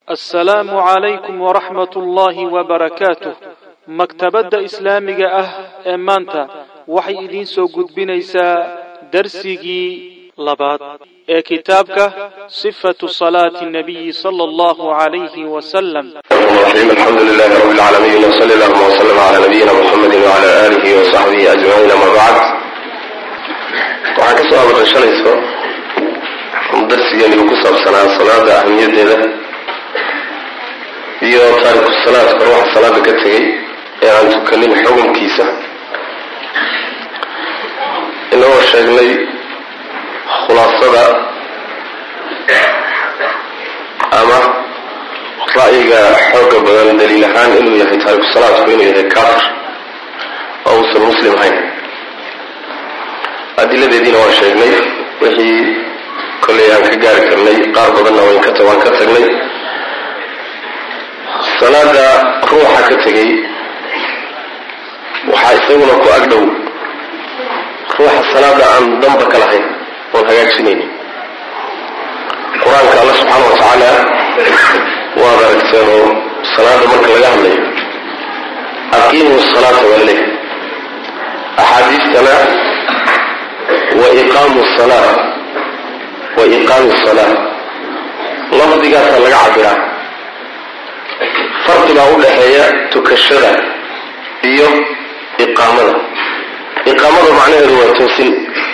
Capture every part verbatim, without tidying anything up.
السلام عليكم ورحمة الله وبركاته. مكتبة إسلامية أه إمانتا وحي إذين سوقود بنيسا درسيجي لباد كتابك صفة صلاة النبي صلى الله عليه وسلم. الحمد لله رب العالمين وصلى الله وسلم على نبينا محمد وعلى آله وصحبه أجمعين. ما بعد وحكى سؤال الرجال يسوع درسي يعني بقصة بسنة صلاة أهمية ده iyo taariikh salaad ruux salaada ka tagay ee aan tukanin xukunkiisa inoo sheegnay khulaasada ama ra'yiga xooga badan daliil ahaan inuu yahay taariikh salaadku inuu yahay kafir oo uusan muslim ahayn. adiladeediina waan sheegnay wixii kolley aan ka gaari karnay qaar badanna waan ka waan ka tagnay. salaada ruuxa ka tagay waxaa isaguna ku agdhow ruuxa salaada aan dhanba ka lahayn oon hagaajinaynin. qur-aanka alla subxaana wa tacaala waad aragteenoo salaada marka laga hadlayo aqiimu salaata waa leh, axaadiistana wa iqaamu salaa wa iqaamu salaa lafdigaasaa laga cabiraa. farqiga u dhaxeeya tukashada iyo iqaamada. iqaamada macnaheedu waa toosin,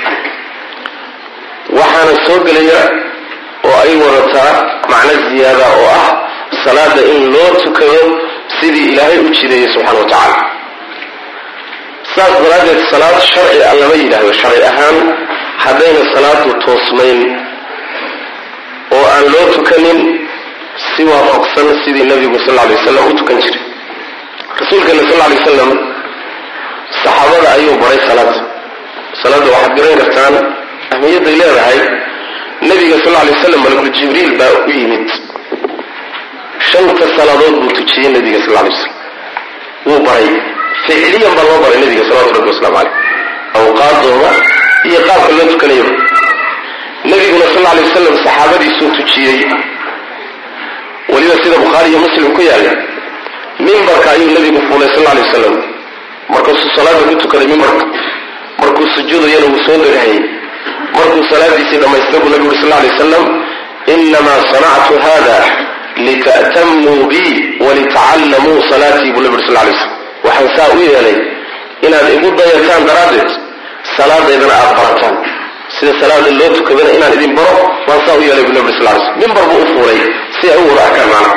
waxaana soo gelaya oo ay wadataa macno ziyaada oo ah salaada in loo tukado sidii ilaahay u jideeyey subxaana wa tacaala. saas daraadeed salaad sharci a lama yidhaahdo. sharci ahaan haddayna salaadu toosmayn oo aan loo tukanin si waafaqsan sidii nabigu sal alay wasalam u tukan jiray. rasuulkeena sal alay wasalam saxaabada ayuu baray salaada. salaada waxaad garan kartaan ahmiyadday leedahay. nabiga sal alay wasalam malakul jibriil baa u yimid, shanta salaadood buu tujiyey nabiga sal alay wasalam. wuu baray ficliyan baa loo baray nabiga salawatu rabbi wasalaamu caleyh, awqaadooda iyo qaabka loo tukanayo. nabiguna sal alay wasalam saxaabadiisuu tujiyey. waliba sida bukhaari iyo muslim ku yaala mimbarka ayuu nabigu fuulay sal alay wasalam markaasuu salaada ku tukaday mimbarka. markuu sujuudayana wuu soo degahayay. markuu salaadiisii dhammaystay buu nabigu sal alay wasalam inamaa sanactu hada lita'tamuu bi walitacallamuu salaatii buu nabigu sal alay wasalam. waxaan saa u yeelay inaad igu dayataan daraaddeed salaadeydana aad barataan. sida salaada loo tukadana inaan idin baro waan saa u yeelay buu nabigu sal alay wasalam. mimbar buu u fuulay si ay u wada arkaan macna.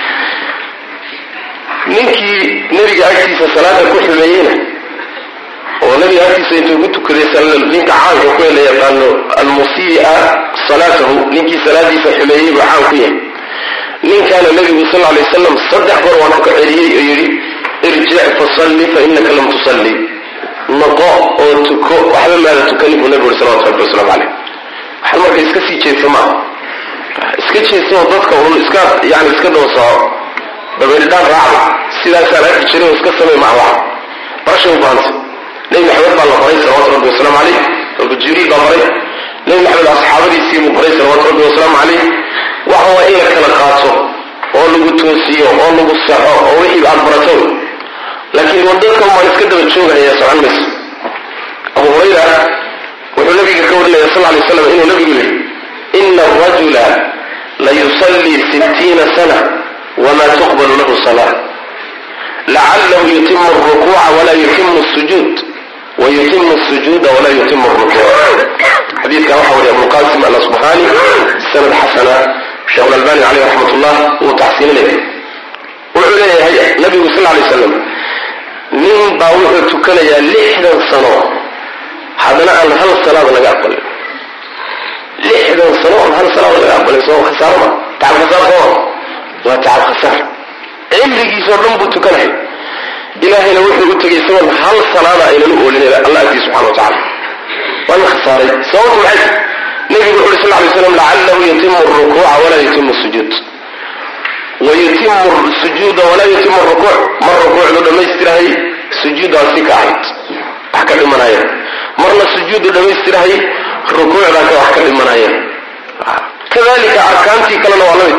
ninkii nebiga agtiisa salaada ku xumeeyeyna oo nebiga agtiisa intuu ku tukaday ninka caanka ku la yaqaano almusii'a salaatahu, ninkii salaadiisa xumeeyey buu caan ku yahay. ninkaana nebigu sal alay wasalam saddex goor waan ku celiyey oo yidhi irjic fasalli fa innaka lam tusalli. noqo oo tuko, waxba maada tukanin buu nabigu salawatu rabbi wasalaamu caleyh. waxaan marka iska sii jeedsa maaha, iska jeedsanoo dadka un iska yani iska dhowsao dabeeridhaan raacda sidaasaan arki jirin oo iska samey maha. waxa barashay u baahantay. nebi maxamed baa la baray salawatu rabbi wasalaamu caleyh, rabbi jibriil baa baray. nebi maxamed asxaabadiisii buu baray salawaatu rabbi wasalaamu caleyh. waxa waa in la kala qaato oo lagu toosiyo oo lagu saxo oo wixii aad barato. laakiin wadadka umaan iska daba joogahaya socon mayso. abu hurayra wuxuu nabiga ka warinaya sal alay wasalam inuu nabigu yidhi ina arajula layusallii sittiina sana wama tuqbalu lahu salaa lacalahu yutimu alrukuuca walaa yutimu sujuud wayutimu sujuuda walaa yutimu alrukuuc. xadiidkan waxa wariya abulqasim alasbahaani sanad xasana. sheekh alalbani caleyh raxmat ullah wuu taxsiininaya. wuxuu leeyahay nabigu sal alay wasalam nin baa wuxuu tukanayaa lixdan sano haddana aan hal salaad laga aqbalin. lixdan sano aan hal salaad laga aqbalin soo khasaaro ma tacab khasaar soo waa tacab khasaar. cimrigiisoo dhan buu tukanaya. ilaahayna wuxuu u tegay isagoon hal salaada aynan u oolinayna alla agtiisa subxana wa tacaala. waa la khasaaray. sababtu maxay? nabigu wuxu uri sal alay wasalam lacalahu yutimu alrukuuca walaa yutimu sujuud wayutimu sujuuda walaa yutimu rukuuc. mar rukuucdu dhammaystirahay sujuuddaa si ka ahayd wax ka dhimanaya. marna sujuudu dhammaystirahay rukuucdaa ka wax ka dhimanaya. kadalika arkaantii kalena waa lamid.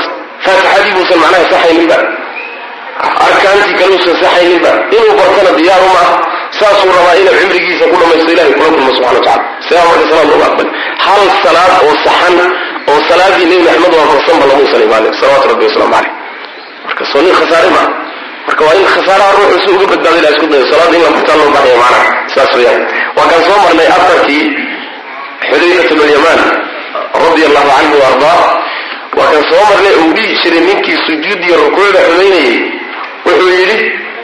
faatixadii buusan macnaha saxaynin ba arkaantii kaluusan saxaynin ba inuu bartana diyaaru maaha saasuu rabaa inuu cimrigiisa ku dhamaysto ilahay kula kulmo subxana wa tacala sidaa marka salaad looga aqbali hal salaad oo saxan oo salaadii nebi maxamed waafaqsanba lamuusan imaanin salawaatu rabbi wasalaamu caleyh marka soo nin khasaare maaha marka waa in khasaaraha ruuxu si uga badbaado ilaha isku dayo salaada in la bartaan loo baxaya macnaha saas weyaan waa kaan soo marnay afarkii xudayfat bn yamaan radia allahu canhu wa ardaa waa kaan soo marnay uu dhihi jiray ninkii sujuud iyo rukuucda xumaynayay wuxuu yidhi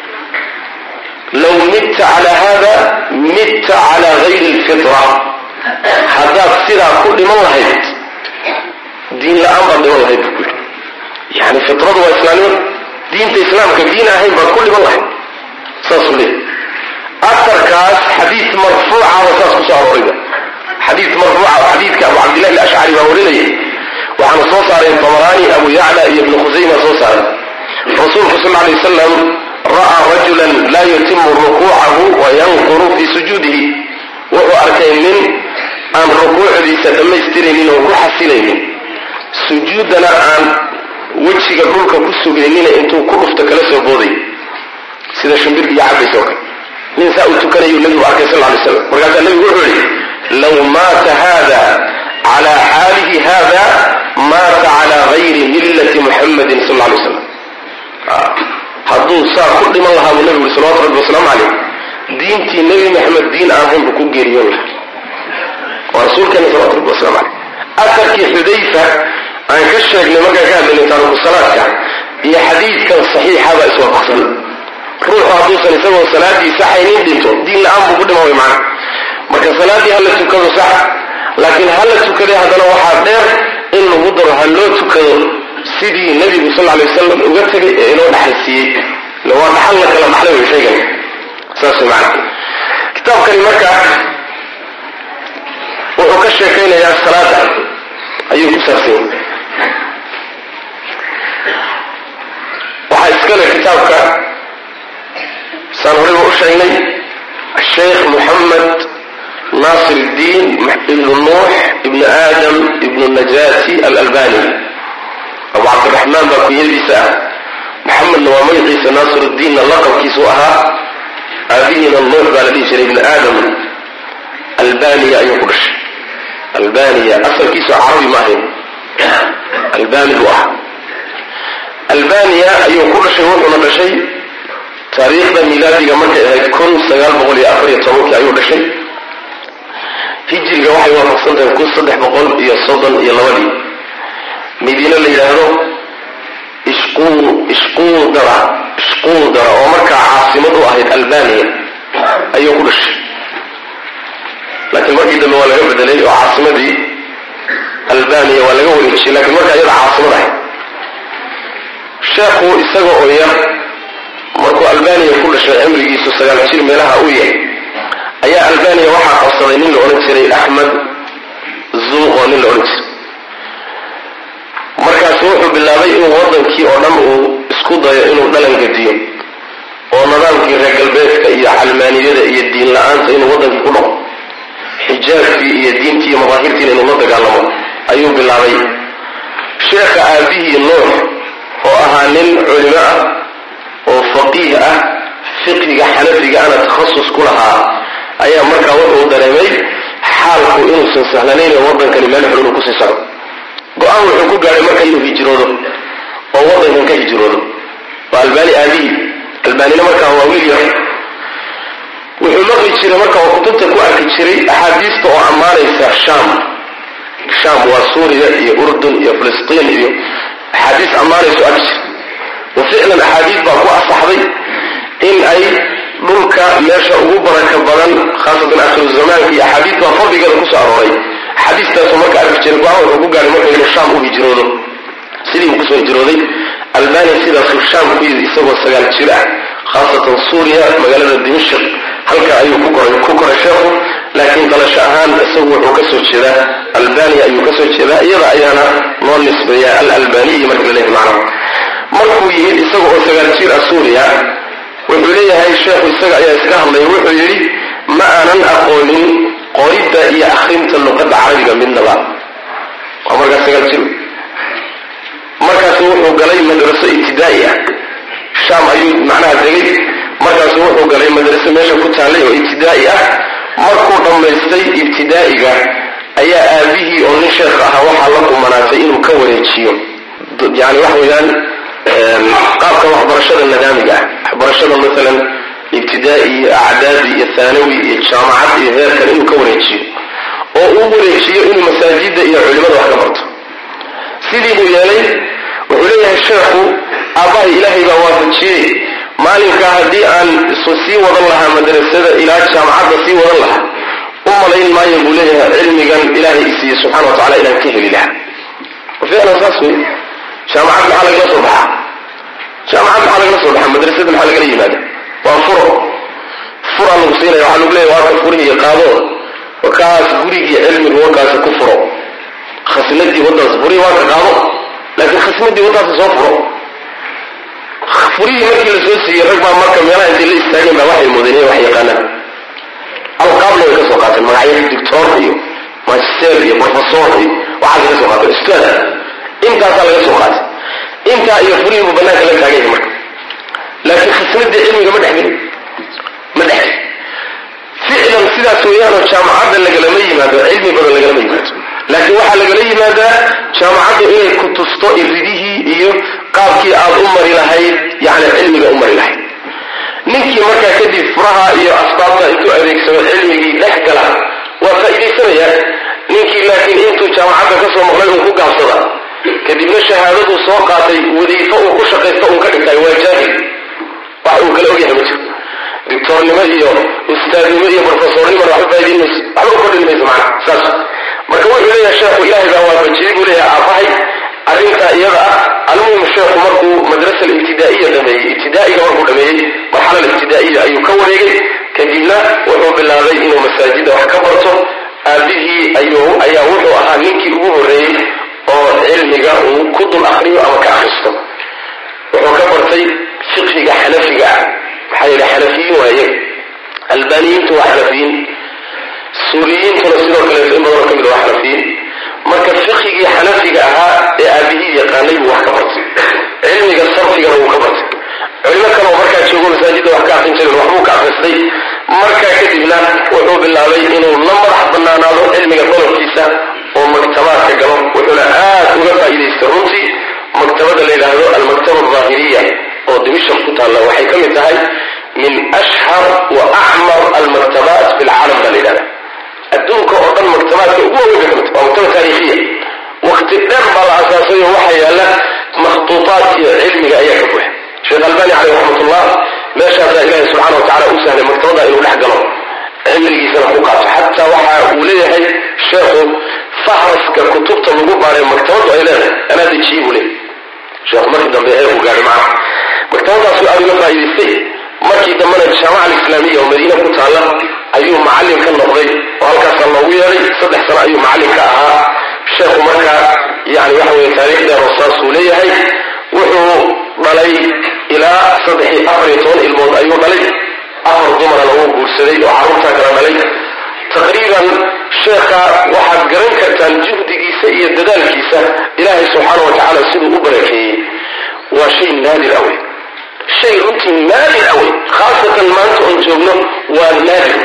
law midta calaa hada midta calaa gayri lfitra haddaad sidaa ku dhiman lahayd diin la-aan baad dhiman lahayd buu ku yidhi yani fitradu waa islaamnimada diinta islaamka diin ahayn baad ku dhiman lahayd saasuu leeyay aarkaas xadiid marfuuca oo saas kusoo aroorayba xadiid marfuuca oo xadiidka abu cabdillahi alashcari baa warinayay waxaana soo saaray tabaraani abu yacla iyo ibnu khusayma soo saaray rasuulku sal alay wasalam ra'aa rajulan laa yutimu rukuucahu wayanquru fii sujuudihi wuxuu arkay nin aan rukuucdiisa dhammaystiraynin oo ku xasilaynin sujuuddana aan wejiga dhulka ku sugaynina intuu ku dhufto kala soo booday sida shimbirka iyo cabays oo kale nin saa uu tukanayuu nabigu arkay sal alay slam markaasaa nabigu wuxuu yihi law maata hada calaa xaalihi hada maata calaa gayri millati muxamadin sal alay slam hadduu saa ku dhiman lahaa buu nabigu yuri salawatu rabbi wasalaamu caleyh diintii nebi maxamed diin aan ahayn buu ku geeriyoon lahaa waa rasuulkeena salawatu rabbi waslamu caleyh aarkii xudayfa aan ka sheegnay markaan ka hadlaynay taariku salaadka iyo xadiidkan saxiixaba iswaafaqsan ruuxu hadduusan isagoo salaadii saxaynin dhinto diin la-aan buu ku dhima way macna marka salaadii hala tukado sax laakiin hala tukaday haddana waxaa dheer in lagu daro ha loo tukado sidii nebigu sal alay wasalam uga tegay ee inoo dhaxalsiiyey ila waa dhaxal la kala dhaxlay way sheegan saas way macna kitaabkani marka wuxuu ka sheekaynayaa salaada ayuu ku saabsan waxaa iskale kitaabka saan horeyba u sheegnay sheekh moxamed naasir iddiin ibnu nuux ibnu aadam ibnu najaati alalbani abu cabdiraxmaan baa kunyadiisa ah moxamedna waa magaciisa naasir iddiinna laqabkiisu ahaa aabihiina nuux baa la dhihi jiray ibnu aadam albaniya ayuu ku dhashay albaniya asalkiisu carabi ma ahayn albani buu ahaa albaniya ayuu ku dhashay wuxuuna dhashay taariikhda milaadiga markay ahayd kun sagaal boqol iyo afar iyo tobankii ayuu dhashay hijriga waxay waafaqsan tahay kun saddex boqol iyo soddon iyo labadii madiine la yidhaahdo ishqu ishquudara ishquudara oo markaa caasimad u ahayd albaniya ayuu ku dhashay laakiin markii dambe waa laga bedelay oo caasimadii albaniya waa laga wareejiyey lakiin markaa iyada caasimad ahayd sheekhu isaga oo yar markuu albaniya ku dhashay cimrigiisu sagaal jir meelaha u yahay ayaa albaniya waxaa qabsaday nin la odhan jiray axmed zuuqoo nin la odhan jiray markaasu wuxuu bilaabay inuu wadankii oo dhan uu isku dayo inuu dhalan gediyo oo nidaamkii reer galbeedka iyo calmaaniyada iyo diin la-aanta inuu wadankii ku dhaqo xijaabkii iyo diintii iyo madaahirtiina inuu la dagaalamo ayuu bilaabay sheekha aabihii nuux oo ahaa nin culimo ah oo faqiih ah fiqhiga xanafiga ana takhasus ku lahaa ayaa markaa wuxuu dareemay xaalku inuusan sahlanayn oo wadankani meel xun inuu kusii socdo go-aan wuxuu ku gaadhay marka inuu hijroodo oo wadankan ka hijroodo waa albani aabihii albanina markaa waa wiil yar wuxuu maqli jiray marka oo kutubta ku arki jiray axaadiista oo ammaanaysa sham sham waa suuriya iyo urdun iyo filistiin iyo axaadiis ammaanayso arki jiray wa ficlan axaadiis baa ku asaxday in ay dhulka meesha ugu baraka badan khaasatan akhiru zamaanka iyo axaadiis baa fadligeeda kusoo arooray axaadiistaasu marka arki jiray go-aan wuxuu ku gaaray marka inuu sham u hijroodo sidii uu kusoo hijrooday albania sidaasuu sham ku yidi isagoo sagaal jir ah khaasatan suuriya magaalada dimashq halka ayuu ku koray ku koray sheekhu laakiin dalasho ahaan isagu wuxuu ka soo jeedaa albania ayuu ka soo jeedaa iyada ayaana loo nisbeeyaa alalbaniyi marka la leeyahay macnaha markuu yimid isaga oo sagaal jir ah suuriya wuxuu leeyahay sheekhu isaga ayaa iska hadlay wuxuu yidhi ma aanan aqoonin qoridda iyo akrinta luqadda carabiga midnaba waa markaa sagaal jir markaas wuxuu galay madraso ibtidaa'i ah shaam ayuu macnaha degay markaas wuxuu galay madraso meesha ku taalay oo ibtidaa'i ah markuu dhammaystay ibtidaa'iga ayaa aabihii oo nin sheekh ahaa waxaa la kumanaatay inuu ka wareejiyo yani wax weeyaan qaabka waxbarashada nidaamiga ah waxbarashada maalan ibtidaa'i iyo acdaadi iyo thaanawi iyo jaamacad iyo heerkan inuu ka wareejiyo oo uu wareejiyo inuu masaajida iyo culimada wax ka barto sidii buu yeelay wuxuu leeyahay sheekhu aabbahay ilaahay baa waafajiyey maalinkaa haddii aan isu sii wadan lahaa madrasada ilaa jaamacadda sii wadan lahaa u malayn maayo buu leeyahay cilmigan ilaahay isiiye subxana wa tacala inaan ka heli lahaa ficlan saas wey jaamacad maxaa lagala soo baxaa jaamacad maxaa lagala soo baxaa madrasada maxaa lagala yimaada waa furo furaa lagu siinaya waxaa lagu leeyahay waa ka furihiiyo qaado wakaas gurigii cilmiga wakaas ku furo khasnadii wadaas furihi waa ka qaado laakiin khasnadii wadaas soo furo furihii markii la soo siiyey rag baa marka meelaha intay la istaageen baa waxay mudaneen wax yaqaanaan alqaabna way ka soo qaateen magacyo doctor iyo magister iyo professor iyo waxaas ka soo qaateen ustaad intaasaa laga soo qaatay intaa iyo furihii buu banaanka la taagan yahay marka laakiin khasnadii cilmiga ma dhexgelin ma dhexgelin ficlan sidaas weeyaanoo jaamacadda lagalama yimaado cilmi badan lagalama yimaado laakiin waxaa lagala yimaadaa jaamacaddu inay ku tusto iridihii iyo qaabkii aad u mari lahayd yani cilmiga u mari lahayd ninkii markaa kadib furaha iyo asbaabta intuu adeegsado cilmigii dhex gala waa faa'iidaysanaya ninkii laakiin intuu jaamacadda ka soo maqlay uu ku gaabsada kadibna shahaadaduu soo qaatay wadiifo uu ku shaqaysto uun ka dhigtay waa jaahil wax uu kala ogyahay ma jiro doctornimo iyo ustaadnimo iyo professornimona waxba faa'iidayn mayso waxba u kordhin mayso macna saas marka wuxuu leeyahay sheekhu ilaahay baa waafajiyey buu leeyahay aabbahay arrintaa iyada ah almuhim sheekhu markuu madrasa ibtidaa'iya dhameeyey ibtidaa'iga markuu dhameeyey marxalada ibtidaa'iya ayuu ka wareegay kadibna wuxuu bilaabay inuu masaajida wax ka barto aabihii ayuu ayaa wuxuu ahaa ninkii ugu horreeyey oo cilmiga uu ku dul akriyo ama ka akristo wuxuu ka bartay fiqhiga xanafiga ah maxaa yeele xanafiyiin waaye albaaniyiintu waa xanafiyiin suuriyiintuna sidoo kaleeto in badanoo ka mid waa xanafiyiin marka fiqhigii xanafiga ahaa ee aabihii yaqaanay buu wax ka bartay cilmiga sarfigana wuu ka bartay culimo kale oo markaa joogo masaajidda wax ka akrin jiren waxbuu ka akristay markaa kadibna wuxuu bilaabay inuu la madax banaanaado cilmiga qodobkiisa oo maktabaadka galo wuxuuna aad uga faa'iidaystay runtii maktabada la yidhaahdo almaktaba aldaahiriya oo dimishaq ku taalla waxay ka mid tahay min ashhar wa acmar almaktabaat fi lcaalam baa la yidhahda adduunka oo dhan maktabaadka ugu waaweyn bay ka mid waa maktaba taariikhiya wakti dheer baa la asaasay oo waxaa yaala makhtuuطaat iyo cilmiga ayaa ka buuxa sheekh albani caleyh raxmatullah meeshaasaa ilaahay subxaana wa tacala u sahlay maktabada inuu dhex galo cilmigiisana ku qaato xataa waxa uu leeyahay sheekhu fahraska kutubta lagu baaray maktabadu ay leedahay anaa dejiye buu leeyahay sheekhu markii dambe ee uu gaadhay macna maktabadaasu aad uga faa'iidaystay markii dambena jaamaca alislaamiya oo madiina ku taalla ayuu macallin ka noqday oo halkaasaa loogu yeeday saddex sano ayuu macallin ka ahaa sheekhu markaa yani waxa weye taariikh dheer oo saasuu leeyahay wuxuu dhalay ilaa saddex iyo afar iyo toban ilmood ayuu dhalay afar dumarana wuu guursaday oo carruurtaa kala dhalay taqriiban sheekha waxaad garan kartaan juhdigiisa iyo dadaalkiisa ilaahay subxaana wa tacaala siduu u barakeeyey waa shay naadir awey shay runtii naadir awey khaasatan maanta oon joogno waa naadir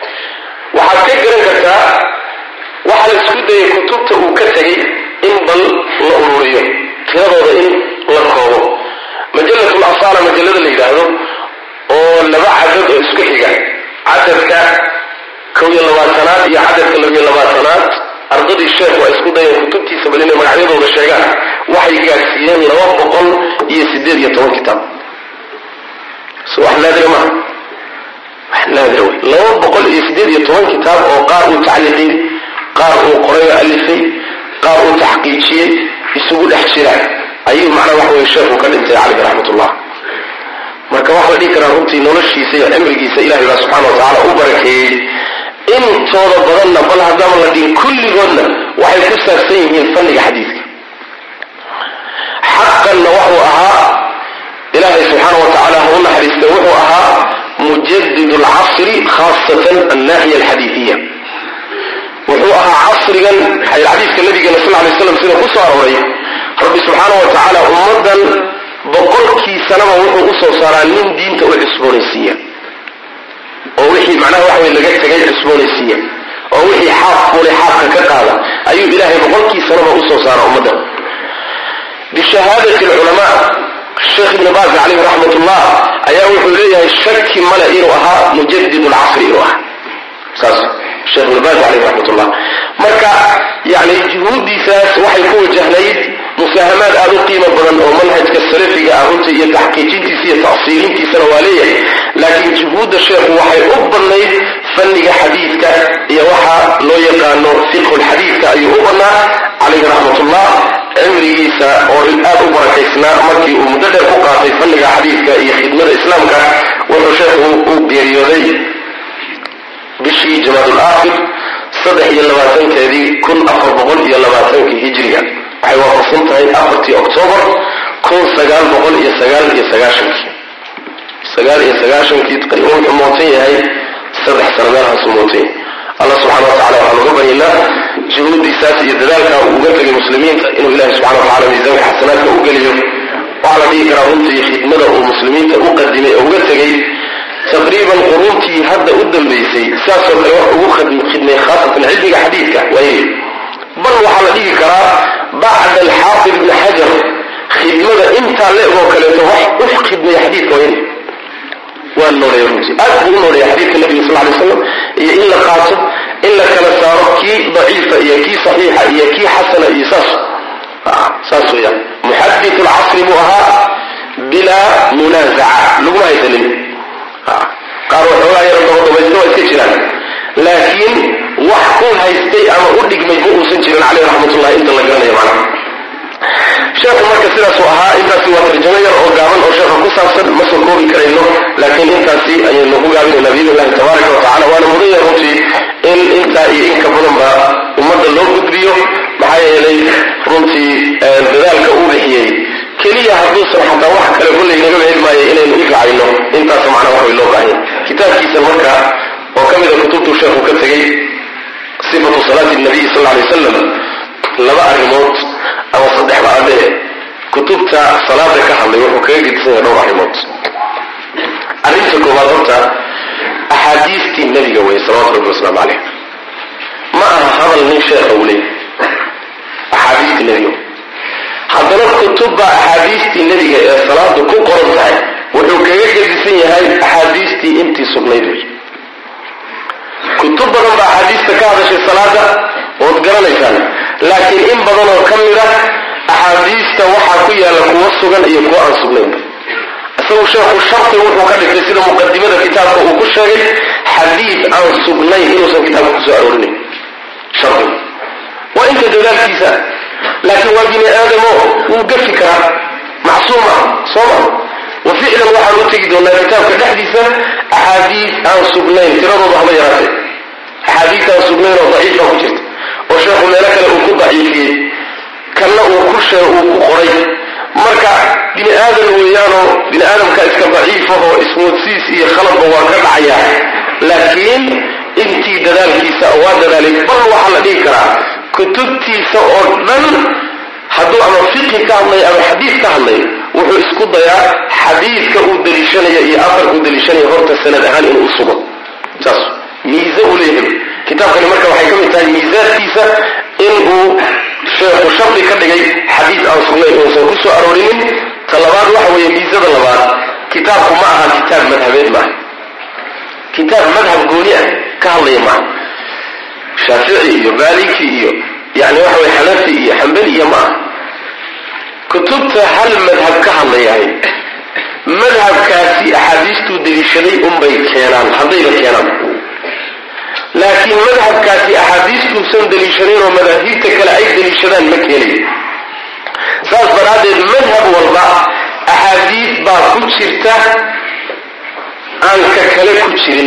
waxaad ka garan kartaa waxaa la isku dayay kutubta uu ka tegay in bal la ururiyo tiradooda in la koobo majallatul asaala majallada la yidhaahdo oo laba cadad oo isku xiga cadadka kow iyo labaatanaad iyo cadadka labiyo labaatanaad ardadii sheekh waa isku dayeen kutubtiisa bal inay magacyadooda sheegaan waxay gaadhsiiyeen laba boqol iyo siddeed iyo toban kitaab so wax naadira maaha wax naadira wey laba boqol iyo siddeed iyo toban kitaab oo qaar uu tacliiqiyey qaar uu qoray oo alifay qaar uu taxqiijiyey isugu dhex jira ayuu macnaa wax weye sheekhu ka dhintay caleyhi raxmatullah marka waxaa la dhihi karaa runtii noloshiisa iyo cimrigiisa ilahay baa subxaana wa tacaala u barakeeyey intooda badanna bal haddama la dhihin kulligoodna waxay ku saabsan yihiin fanniga xadiidka xaqanna wuxuu ahaa ilaahay subxaana wa tacaala ha u naxariistay wuxuu ahaa mujadid alcasri khaasatan annaaxiya alxadiidiya wuxuu ahaa casrigan xadiiska nabigeena sal lay slam sida ku soo arooray rabbi subxaana wa tacaala ummadan boqolkii sanaba wuxuu usoo saaraa nin diinta u cusboonaysiiya oo wixii macnaha waxa weye laga tegay cusboonaysiiya oo wixii xaaq kule xaaqka ka qaada ayuu ilaahay boqolkii sanaba usoo saaraa ummadan bishahaadati alculamaa sheekh ibn baaz calayhi raxmat ullah ayaa wuxuu leeyahay shaki male inuu ahaa mujadid alcasri inuu ahaa saas sheekh ibn baaz calayhi raxmat ullah marka yani juhuuddiisaas waxay ku wajahnayd musaahamaad aada u qiimo badan oo manhajka salafiga ah runta iyo taxqiijintiisa iyo tafsiilintiisana waa leeyahay laakiin juhuudda sheekhu waxay u badnayd fanniga xadiidka iyo waxa loo yaqaano fiqhu lxadiidka ayuu u badnaa calayhi raxmatullah cimrigiisa oo aad u barakaysnaa markii uu muddo dheer ku qaatay fanniga xadiidka iyo khidmada islaamka wuxuu sheekhu u geeriyooday bishii jamaadul aakhir saddex iyo labaatankeedii kun afar boqol iyo labaatankii hijriga waxay waafaqsan tahay afartii octoobar kun sagaal boqol iyo sagaal iyo sagaashankii sagaal iyo sagaashankii taqriiban wuxuu mootan yahay saddex sano meelhaasuu mootan yahay allah subxana wa tacala waxaan uga baryaynaa juhuuddiisaas iyo dadaalka uu uga tegay muslimiinta inuu ilahi subxana wa tacala miisaanka xasanaadka u geliyo waxaa la dhihi karaa runtii khidmada uu muslimiinta u qadimay oo uga tegay taqriiban quruntii hadda u dambaysay saasoo kale wax ugu khidmay khaasatan cilmiga xadiidka waayey bal waxaa la dhihi karaa bacda alxaafid ibni xajar khidmada intaa le-goo kaleeto wax u khidmaya xadiidka waayey waa nooleeya runtii aad buu u nooleeya xadiidka nabiga sal alay slam iyo in la qaato in la kala saaro kii daciifa iyo kii saxiixa iyo kii xasana iyo saas saas weeyaan muxadith alcasri buu ahaa bilaa munaazaca laguma haysanin qaar waxoogaa yaro dabadabaysta waa iska jiraan laakiin wax ku haystay ama u dhigmay ma uusan jirin caleyh raxmatullahi inta la garanayo macnaha sheekhu marka sidaasuu ahaa intaasi waa tarjamo yar oo gaaban oo sheekha ku saabsan ma soo koobi karayno laakiin intaasi ayaynu ku gaabinayna biidn illahi tabaaraka wa tacala waana mudan yahay runtii in intaa iyo inka badanba ummadda loo gudbiyo maxaa yeelay runtii dadaalka uu bixiyey keliya hadduusan xataa wax kale kulley naga heli maayo inaynu u ducayno intaas macnaha wax way loo baahanya kitaabkiisa marka oo ka mida kutubtuu sheekhu ka tegey sifatu salaati nabiyi sal alay wasalam laba arrimood ama saddex baadee kutubta salaada ka hadlay wuxuu kaga gedisan yahay dhowr arrimood arrinta koowaad horta axaadiistii nebiga weye salawatu rabbi wasalaamu caleyh ma aha hadal nin sheekha uu leeyahy axaadiistii nebiga haddana kutubba axaadiistii nebiga ee salaadu ku qoran tahay wuxuu kaga gedisan yahay axaadiistii intii sugnayd wey kutub badan baa axaadiista ka hadashay salaada ood garanaysaan laakiin in badan oo ka mid ah axaadiista waxaa ku yaalla kuwa sugan iyo kuwa aan sugnaynba isagu sheekhu sharti wuxuu ka dhigtay sida muqadimada kitaabka uu ku sheegay xadiid aan sugnayn inuusan kitaabka kusoo aroorinayn shardi waa inta dadaalkiisa laakiin waa bini aadamo wuu gafi karaa macsuuma sooma wa ficlan waxaan u tegi doonaa kitaabka dhexdiisa axaadiis aan sugnayn tiradooda haba yaraatee axaadiis aan sugnayn oo daciifa ku jirta oo sheekhu meelo kale uu ku daciifiyey kanna uu ku shee uu ku qoray marka bini aadan weeyaanoo bini aadamka iska daciifahoo ismoodsiis iyo khaladba waa ka dhacaya laakiin intii dadaalkiisa waa dadaalay bal waxaa la dhihi karaa kutubtiisa oo dhan hadduu ama fiqhi ka hadlay ama xadiis ka hadlay wuxuu isku dayaa xadiidka uu daliishanaya iyo afarka uu daliishanaya horta sanad ahaan inuu sugo saas miise uu leeyahay kitaabkani marka waxay ka mid tahay miisaadkiisa inuu sheekhu shardi ka dhigay xadiis aan sugnayn uusan ku soo aroorinin ta labaad waxa weeye miisada labaad kitaabku ma aha kitaab madhabeed maaha kitaab madhab gooni ah ka hadlaya maaha shaafici iyo maaliki iyo yani waxa weye xanafi iyo xambali iyo ma aha kutubta hal madhab ka hadlayahay madhabkaasi axaadiistuu daliishaday unbay keenaan haddayba keenaan laakiin madhabkaasi axaadiistuusan daliishanayn oo madaahibta kale ay daliishadaan ma keenayo saas daraaddeed madhab walba axaadiis baa ku jirta aan ka kale ku jirin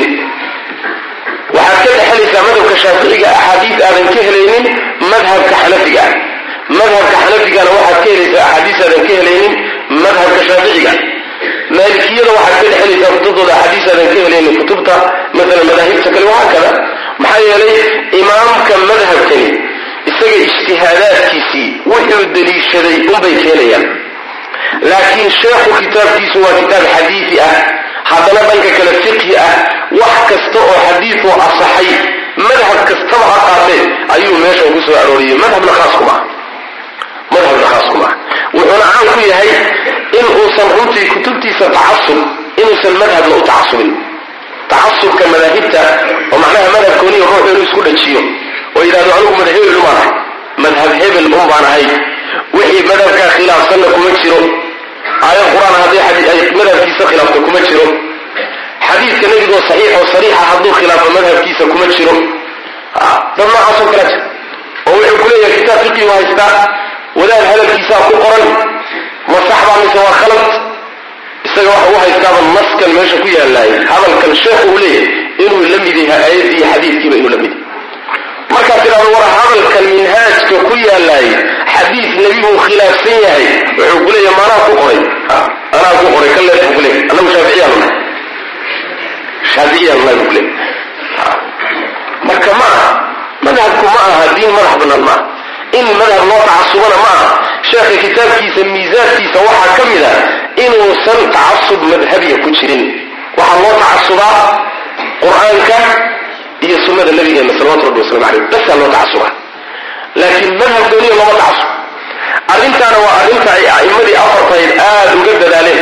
waxaad ka dhexelaysaa madhabka shaaficiga axaadiis aadan ka helaynin madhabka xanafiga ah madhabka xanafigana waxaad ka helaysaa axaadiis aadan ka helaynin madhabka shaaficiga maalikiyada waxaad ka dhexelaysaa kutubtooda axaadiis aadan ka helaynin kutubta masalan madaahibta kale waxaa kada maxaa yeelay imaamka madhabkani isaga ijtihaadaadkiisii wuxuu daliishaday unbay keenayaan. laakiin sheekhu kitaabkiisu waa kitaab xadiisi ah, haddana dhanka kale fiqhi ah. wax kasta oo xadiidu asaxay madhab kastaba ha qaatee ayuu meeshan ku soo arooriyey. madhabna khaas kuma madhabna khaas kuma wuxuuna caan ku yahay in uusan runtii kutubtiisa tacasub inuusan madhabna u tacasubin. tacasubka madaahibta oo macnaha madhabkooni ruuxu inuu isku dhajiyo oo yidhahdo anigu madhab hebel umaan ahay madhab hebel un baan ahay wixii madhabkaa khilaafsanna kuma jiro. aayad qur-aan haddii ay madhabkiisa khilaafto kuma jiro. xadiidka nebigoo saxiix oo sariixa hadduu khilaafo madhabkiisa kuma jiro. dad noocaasoo kala jira oo wuxuu ku leeyahay kitaab fiqigu haystaa wadaad hadalkiisaa ku qoran ma sax baa mise waa khalad. isaga waxa u haystaaba naskan meesha ku yaalaayay hadalkan sheekhu uu leeyahay inuu la mid yahay aayaddii iyo xadiidkiiba inuu la mid yahay. markaad tidhahdo war hadalkan minhaajka ku yaalaayay xadiid nebiguu khilaafsan yahay wuxuu ku leeyahay maanaa ku qoray anaa ku qoray ka leex buu ku leeyahay annagu shaaficiyaanuna shaaficiyaanuna buu ku leeyahay. marka ma aha madhabku ma aha diin madax banaan ma aha in madhab loo tacasubana ma aha. sheekha kitaabkiisa miisaankiisa waxaa ka mid ah inuusan tacasub madhabiya ku jirin. waxaa loo tacasubaa qur-aanka iyo sunnada nabigeena salawatu rabbi wasalaamu caleyh basaa loo tacasubaa, laakiin madhab gooniya looma tacasub. arrintaana waa arrinta ay a'immadii afartayd aada uga dadaaleen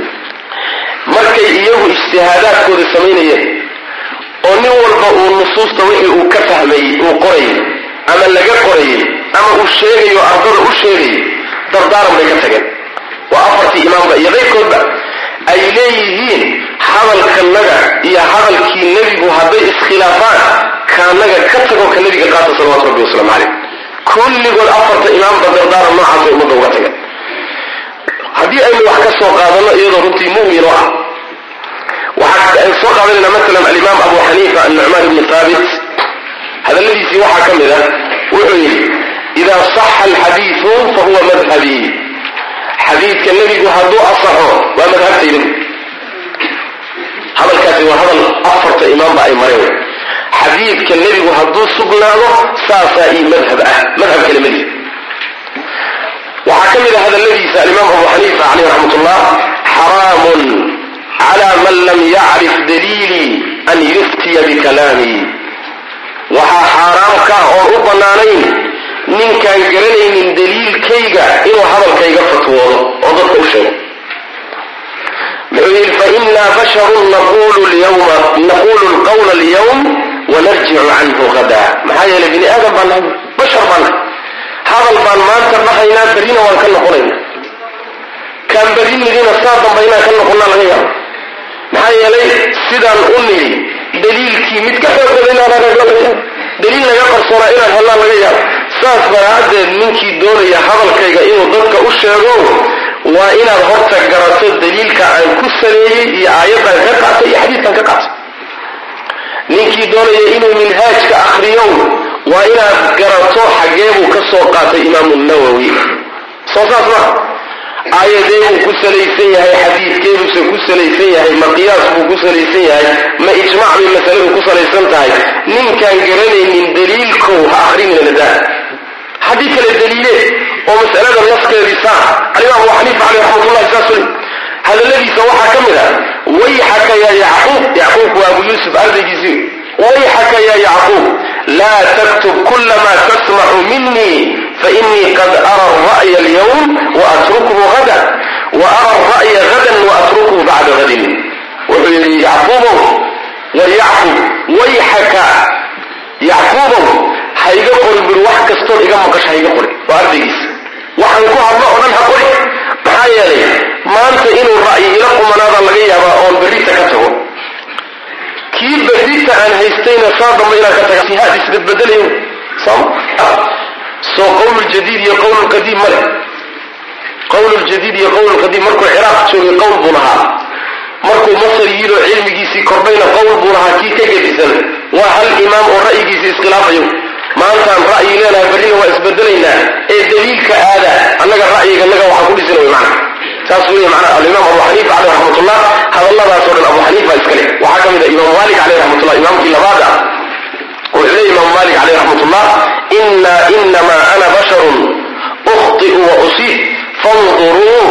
markay iyagu ijtihaadaadkooda samaynayeen oo nin walba uu nusuusta wixii uu ka fahmayey uu qorayay ama laga qorayay ama uu sheegayo ardada u sheegayay dardaaran bay ka tageen. waa afartii imaamba iyo qayrkoodba ay leeyihiin hadalkanaga iyo hadalkii nebigu hadday iskhilaafaan kaanaga ka tago ka nebiga qaata salawatu rabbi wasalaamu caleyh. kulligood afarta imaamba dardaaran noocaasay ummadda uga tageen. haddii aynu wax ka soo qaadano iyadoo runtii mu'min oo ah waxaan soo qaadanayna maalan alimaam abu xaniifa annucmaan ibni haabit hadalladiisii waxaa ka mid ah wuxuu yidhi idaa saxa alxadiidu fahuwa madhabii. xadiidka nebigu hadduu asaxo waa madhabtayda. hadalkaasi waa hadal afarta imaamba ay mareen. xadiidka nebigu hadduu sugnaado saasaa ii madhab ah, madhab kale madihi. waxaa ka mid ah hadalladiisa alimaam abu xaniifa caleyh raxmat ullah xaraamun calaa man lam yacrif daliilii an yuftiya bikalaamii. waxaa xaaraam ka oon u bannaanayn ninkaan garanaynin daliilkayga inuu hadalkayga fatwoodo oo dadka u sheego. muxuu yidhi fainaa basharun naqulu lqawla alyawm wanarjicu canhu hadaa. maxaa yeelay bini aadam baan nahay, bashar baan nahay. hadal baan maanta dhahaynaa berrina waan ka noqonayna. kaan berri nidina saa damba inaan ka noqonnaa laga yaabo. maxaa yeelay sidaan u nidhi daliilkii mid ka xoog badan inaan laga yaabo, daliil naga qarsoonaa inaan hellaan laga yaabo. saas daraadeed ninkii doonaya hadalkayga inuu dadka u sheego waa inaad horta garato daliilka aan ku saleeyey iyo aayaddan ka qaatay iyo xadiidkan ka qaatay. ninkii doonaya inuu minhaajka akriyo waa inaad garato xaggee buu ka soo qaatay imaamu nawowi. soo saas ma aayadee buu ku salaysan yahay, xadiidkee buuse ku salaysan yahay, ma qiyaas buu ku salaysan yahay, ma ijmaac bay masaladu ku salaysan tahay. ninkaan garanaynin daliilkow ha akrinina daa. haddii kale daliile oo masalada naskeedii saa alimaam abu xaniifa caleyh raxmatullahi saasu le hadalladiisa waxaa ka mid ah wayxaka yaa yacquub. yacquubku waa abu yuusuf ardaygiisii. wayxaka yaa yacquub laa taktub kula ma tasmacu minii fainii qad ara alra'ya alyawm waatrukhu hada wa ara alra'ya hadan waatrukhu bacda hadin. wuxuu yidhi yacquubow war yacquub wayxaka yacquubow ha iga qorin buri wax kastood iga maqasho ha iga qorin. waa ardaygiisa. waxaan ku hadlo oo dhan ha qori. maxaa yeelay maanta inuu ra'yi ila qumanaada laga yaabaa oon berrita ka tago. kii berrita aan haystayna saa damba inaan ka taga sihaad isbadbedelayo sooma. soo qowluljadiid iyo qowlulqadiim ma leh. qowluljadiid iyo qowlulqadiim markuu ciraaq joogay qowl buu lahaa, markuu masar yidoo cilmigiisii kordhayna qowl buu lahaa kii ka gedisan. waa hal imaam oo ra'yigiisii iskhilaafayo. maantaan ra'yi leenahay berrina waa isbedelaynaa ee daliilka aada annaga ra'yiga annaga waxaa ku dhisina way macna saas weeye macnaha alimaam abu xaniifa caleyh raxmatullah hadalladaasoo dhan abu xaniifa iskale. waxaa ka mid ah imaam maalik caleyh raxmatullah imaamkii labaad ah wuxuu leeyahy imaam maalik caleyh raxmatullah إنا إنما أنا بشر أخطئ وأصيب فانظروا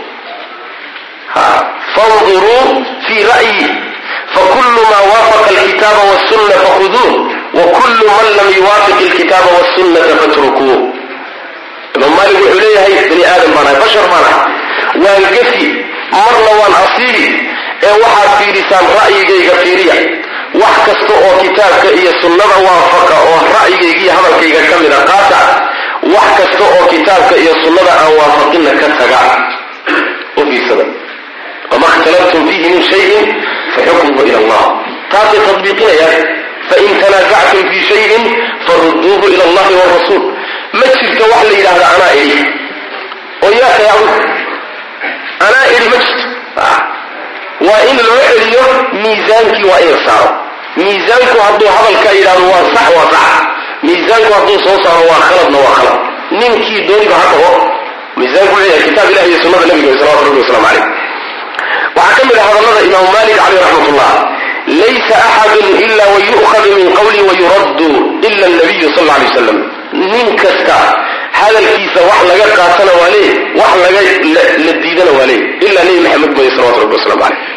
ها فانظروا في رأيي فكل ما وافق الكتاب والسنة فخذوه وكل من لم يوافق الكتاب والسنة فاتركوه. ابن مالك وحليه هي بني آدم معنا بشر معنا وانقفي مرنا وان أصيلي ايه واحد في لسان رأيي جيغا فيريا وحكستو او كتابك ايه السنة وافق او رأيي جيغي هذا كيغا كامل قاطع وحكستو او كتابك ايه السنة او وافقنا كتغا وفي سبب وما اختلفتم فيه من شيء فحكمه إلى الله. تاتي تطبيقنا يا فإن تنازعتم في شيء فردوه إلى الله والرسول. ما تشفت وحل إلى هذا أنا إلي وإياك يا عود أنا إلي ما تشفت آه. وإن الوحل ميزانك وإن صار ميزانك هدو هذا الكائلان هو صح وصح ميزانك هدو صوصا هو خلطنا وخلط نمكي دوني بحقه ميزانك وإن كتاب الله يسمى النبي صلى الله عليه وسلم عليه. وحكمل هذا الله إمام مالك عليه رحمة الله ليس أحد إلا ويؤخذ من قولي ويرد إلا النبي صلى الله عليه وسلم. ننكستا هذا الكيس وحلق قاتنا وليه وحلق للديدنا وليه إلا نبي محمد بن صلى الله عليه وسلم عليه.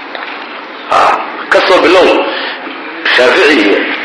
آه. كسر بالله شافعي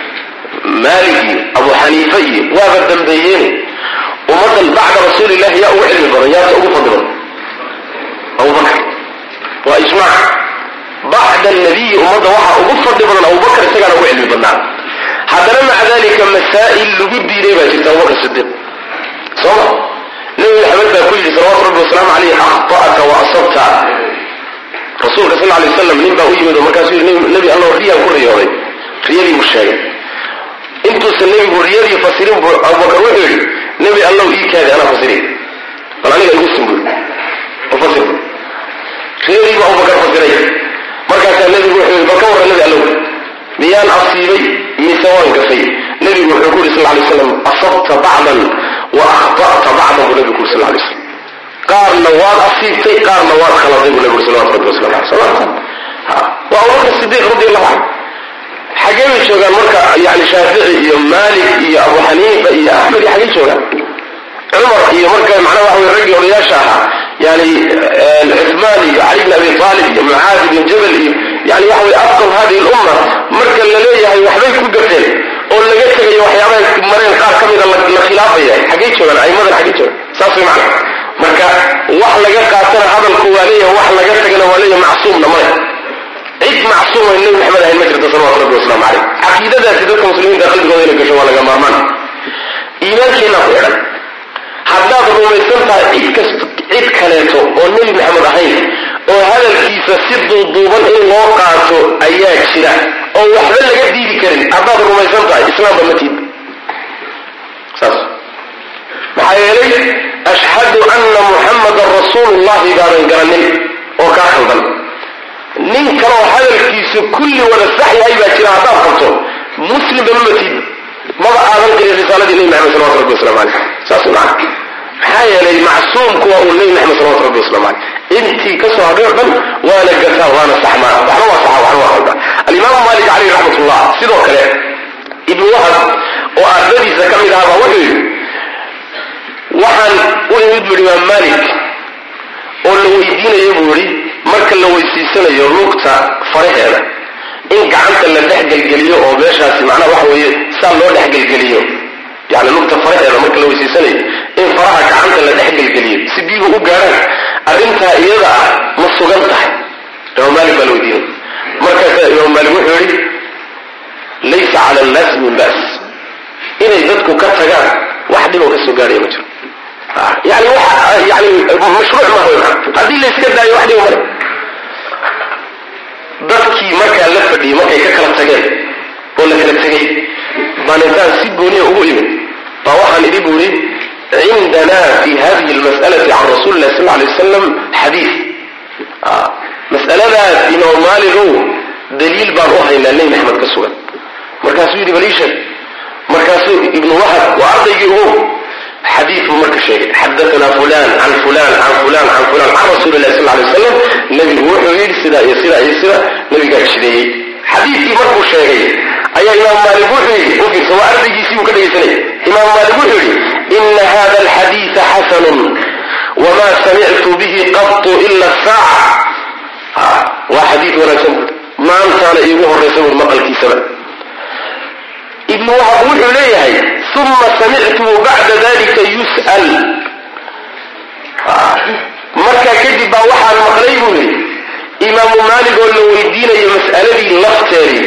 مالكي أبو حنيفي وابا الدنبيين ومثل بعد رسول الله يا أوحي البريات أبو فضل أبو بكر وإجماع بعد النبي أمضى وحا أبو فضل أبو بكر سيقال أبو علم بالنعم. حتى مع ذلك مسائل لقد دي جرت أبو بكر الصديق صلى نبي محمد كل صلوات ربي والسلام عليه أخطأت وأصبت رسول صلى الله عليه وسلم نبا ويمد ومكاسير نبي الله ريا وكل رياضي ريالي والشاية انتو سنبي والريالي يفسرين أبو بكر وحيري نبي الله إيك هذا أنا فسرين فأنا لك أقول سنقول وفسر خيري أبو بكر فسرين مركز النبي وحيري بكور النبي الله ميان أصيبي مسوان كفي نبي وحيري صلى الله عليه وسلم أصبت بعضا وأخطأت بعضا النبي صلى الله عليه وسلم قال نواد أصيبتي قال نواد خلطي النبي صلى الله عليه وسلم وأبو بكر الصديق رضي الله عنه حقيقي شوغان مركا يعني شافعي يا مالك يا أبو حنيفة يا أحمد يا حقيقي شوغان عمر يا مركا معناه وحوي الرجل ورياشها يعني العثماني علي بن أبي طالب معاذ بن جبل يعني وحوي أفضل هذه الأمة مركا اللي هي وحبي كل قتل ولا قتل يا وحيابا مرين قال كم إذا الخلافة يعني حقيقي شوغان أي ماذا حقيقي شوغان ساسي معنا مركا وحلا قاتل هذا الكوالية وحلا قتل الوالية معصوم نمر عيد معصوم النبي محمد عليه المجرد صلى الله عليه وسلم عليه عقيدة ذات ذلك المسلمين داخل قضينا كشوالة قمامان إيمان كينا قيرا حتى ضروا ميسانتا عيد كاليتو والنبي محمد عليه وهذا الكيسة سد الضوبان إن موقعته أياك شراء أو وحبا لقد ديدي كريم حتى ضروا ميسانتا إسلام بمتيب ساس محايا لي أشهد أن محمد رسول الله قال قرنين وكاخل بل نين كانوا هذا الكيس كل ولا السحي أي باشر عطاء قلته مسلم بمتيب ما بقى أعلم كريم رسالة إليه محمد صلى الله عليه وسلم عليه ساسو معك حيا لي معصوم كوا إليه محمد صلى الله عليه وسلم عليه انتي كسوها بيعبا وانا قتها وانا استحماء وحنوى صحا وحنوى خلبا الإمام مالك عليه رحمة الله سيدو كلام ابن وهب وأرددي سكمل هذا وحي وحن أولي يدبر الإمام مالك ولو يدين يبوري marka la weysiisanayo lugta faraheeda in gacanta la dhaxgalgaliyo oo beeshaasi macna wax weeye saan loo dhaxgalgaliyo yaani lugta faraheeda marka la weysiisanayo in faraha gacanta la dhaxgalgaliyo si biyo u gaaraan arinta iyada ma sugan tahay Imam Malik bal wadiin marka Imam Malik wuxuu yiri laysa ala an-nas min bas inay dadku ka tagaan wax dhibo ka soo gaariyo ma jiro يعني واحد يعني مشروع ما هو هذه اللي يسكت واحد يوم بكي ما كان لفدي ما كان كلام تجاري ولا كلام تجاري ما نقدر سيبوني هو يوم فواحد يجيبوني عندنا في هذه المسألة عن رسول الله صلى الله عليه وسلم حديث آه. مسألة إنه مالي هو دليل بروها إلى النبي محمد كسوة مركزي دي بليشة مركزي ابن وهب وعرض يجيبوه حديث مركز شيء حدثنا فلان عن فلان عن فلان عن فلان عن رسول الله صلى الله عليه وسلم نبي وحي يرسل يسير يسير نبي قال شيء حديث مركز شيء أي إمام مالك وحي وفي سواء رجيسي وكذا يسني إمام مالك يقول إن هذا الحديث حسن وما سمعت به قط إلا الساعة. وحديث ولا سمع ما أنسان إيوه الرسول المقل كي سبب. ابن وهب يقول إليه ثم سمعته بعد ذلك يسأل مركا كذب وحى المقليب إمام مالك قال له الدين مسألة لفتاري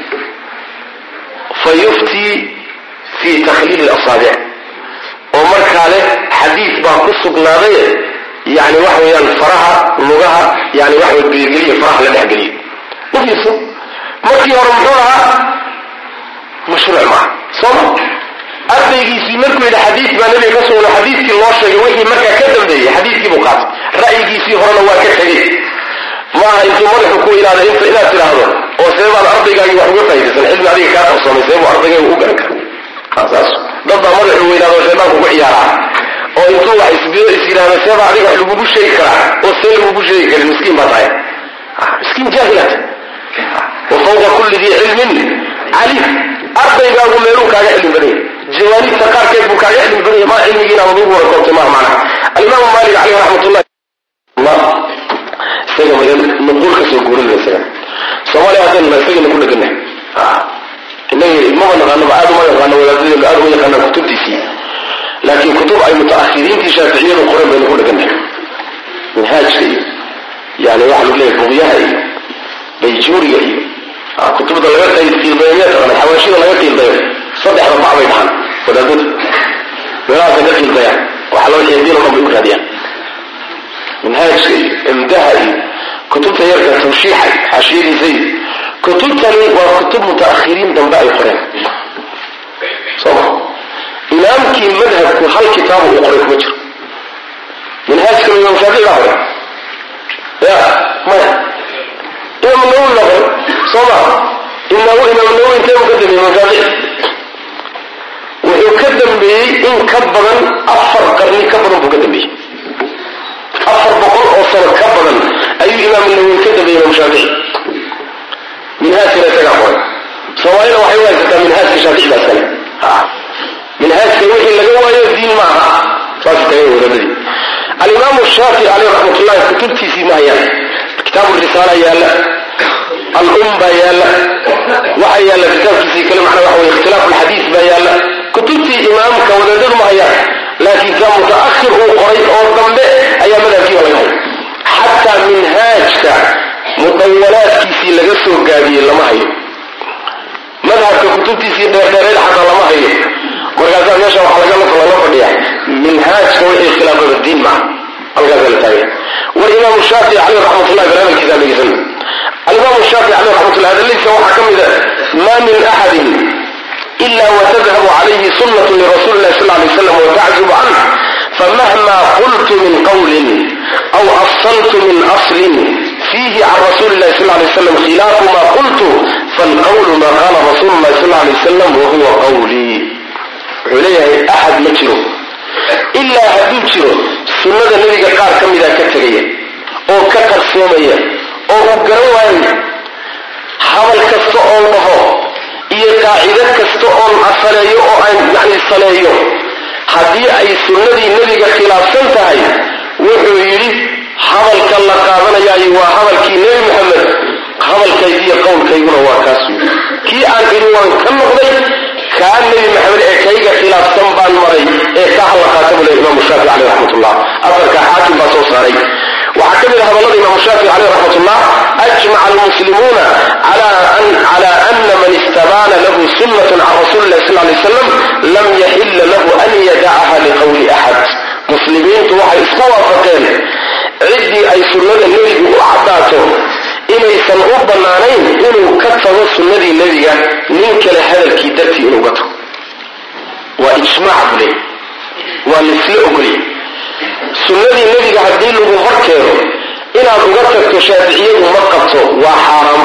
فيفتي في تخليل الأصابع ومركا له حديث باقص بناغير يعني وحوي الفرحة لغها يعني وحوي البيقلية الفرحة لدى قليل وفيصل مركي ورمحوها مشروع معه صمت أرضي في مركو إلى حديث ما نبي قصوا حديث كي الله شيء وحي مركا كدم دي حديث كي بقات رأيي في هرنا واكتحديث ما انتو مرحكو إلى هذا انت إلى تلاهده وسيبا الأرضي قاقي وحوي فايدة الحلم هذه كانت أصلا سيبا الأرضي قاقي وقرك خلاص ضد مرحكو إلى هذا وسيبا وحيارا وانتو وحيسبير إسيلا سيبا عليك وحلو بشيء كرا وسيبا بشيء كرا المسكين بطايا مسكين جاهلات وفوق كل ذي علم عليم أرضي قاقوا ميلو كاقي علم بني جواني تقار كيف كاقي علم بني ما علمي جينا وضوه ورقوت معه معنا الإمام مالك عليه رحمة الله الله سيقوم نقول كسو قولوا لنا سيقوم صوالي هذا ما سيقوم نقول لك إنه إنه ما نغانا بعاد ما نغانا ولا تدين بعاد ما نغانا كتب تسي لكن كتب أي متأخرين تشافعية القرآن بنقول لك إنه من هذا شيء يعني واحد ليه بغياء بيجوري كتب دلغات في البيانات أنا حواشين دلغات في البيان صدح ربع بيضحان فده ضد وراء داخل البيان وحلوات يدينهم بيقول هذه من هذا الشيء امدهي كتب تيرجع توشيحي حشيري زي كتب تاني وكتب متأخرين دنباء القرآن صح الآن كي مذهب كل كتاب وقرأ مجر من هذا الشيء من المشاهدين الأخرى يا ما إمام النووي الأخرى صح إنه إمام النووي انت مقدم المشاهدين ويقدم به إن كبرا أفر قرني كبرا مقدم به أفر بقول أصر كبرا أي إمام النووي كتب به المشاهدين من هذا الشيء سواء وحيوان من هذا الشيء لا سنة من هذا الشيء اللي جوا يدين معها فاستيقظ ولدي الإمام الشافعي عليه رحمة الله كتبتي في مهيان كتاب الرسالة يالا الأم بيالا وحي يالا كتاب في كلمة على وحوي اختلاف الحديث بيالا كتبتي إمام كولدر مهيان لكن كان متأخر هو قريب أو ضمبه أيام الأبي واليوم حتى منهاجك مطولات كيسي لقصه قابية لما هي مذهب كتبتي في دائرين حتى لما هي مركزان يشعر حلقة الله الله فرديا منهاج كوي اختلاف الدين معه الغزال التالي والإمام الشافعي عليه رحمة الله بهذا الكتاب يسمى الإمام الشافعي عليه رحمة الله هذا ليس هو حكم إذا ما من أحد إلا وتذهب عليه سنة لرسول الله صلى الله عليه وسلم وتعجب عنه فمهما قلت من قول أو أصلت من أصل فيه عن رسول الله صلى الله عليه وسلم خلاف ما قلت فالقول ما قال رسول الله صلى الله عليه وسلم وهو قولي عليه أحد مجره إلا هدوجره سنة النبي قال كم إذا كتغيه أو كتر سوميه أو قروان حاول كستؤون بهو إيه قاعدة كستؤون أصليه أو يعني صليه هذه أي سنة النبي خلاف سنتهي وحو يريد حاول كالله قابنا يا أيها حاول كي نبي محمد حاول كيدية قول كيقول هو كاسو كي أن إنوان كم نقضي كان نبي محمد كيغا خلاف سنبان مري إيه كاحل خاتم الإمام الشافعي عليه رحمة الله أفرك حاكم بصوص عليه وحكم هذا الله الإمام الشافعي عليه رحمة الله أجمع المسلمون على أن على أن من استبان له سنة عن رسول الله صلى الله عليه وسلم لم يحل له أن يدعها لقول أحد مسلمين توحي اسمها فقين عدي أي سنة النبي وعداته إنه يسنعوب بنانين إنه كتفض السنة النبي منك لهذا الكيدتي إنه قطه وإجماع بلي ونسلئ بلي سنة النبي عدين له مفكره إنا أغطت شافعيه مقبته وحرام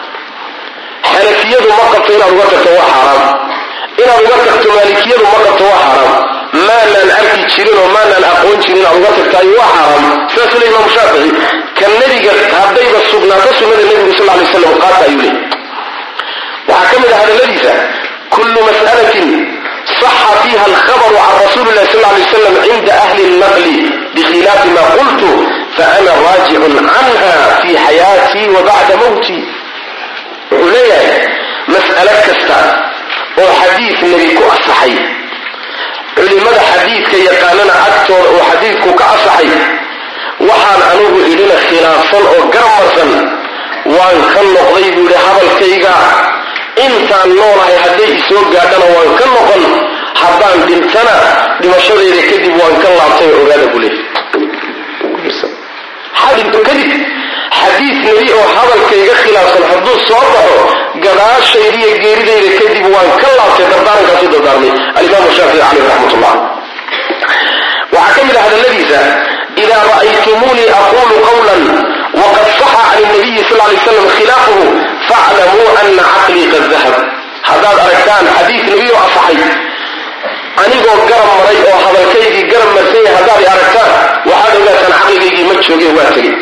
حنفيه مقبته إنا أغطت وحرام إنا أغطت مالكيه مقبته وحرام ما لن أركي تشيرين وما لن أقوين تشيرين أغطت تاي وحرام ساسو الإمام الشافعي كان النبي قال هذا يبقى السبنات سنة النبي صلى الله عليه وسلم قاطع يولي وحكم هذا الذي كل مسألة صح فيها الخبر عن رسول الله صلى الله عليه وسلم عند أهل النقل بخلاف ما قلت فأنا راجع عنها في حياتي وبعد موتي. عليا مسألة كستا وحديث النبي كأصحي علماء حديث كي يقالنا أكثر وحديث كأصحي وحان أنوه إلينا خلافا وقرمسا وان كان نقضيب لحبل كيغا intaan noolahay hadday isoo gaadhana waan ka noqon haddaan dhintana dhimashadayda kadib waan ka laabtay ogaada bule xadinto kadib xadiis nebi oo hadalkayga khilaafsan hadduu soo baxo gadaashaydiiyo geeridayda kadib waan ka laabtay dardaarankaasuu dardaarmay alimaamu shaafici caleyh raxmatullah. waxaa ka mid ah hadalladiisa idaa ra'aytumuunii aquulu qawlan waqad saxa can nabiyi sal lay slam khilaafuhu faclamuu ana caqlii qad dahab. haddaad aragtaan xadiis nebi oo asaxay anigoo garab maray oo hadalkaygii garab marsanya haddaad aragtaan waxaad ogaataan caqligaygii ma jooge waa tegey.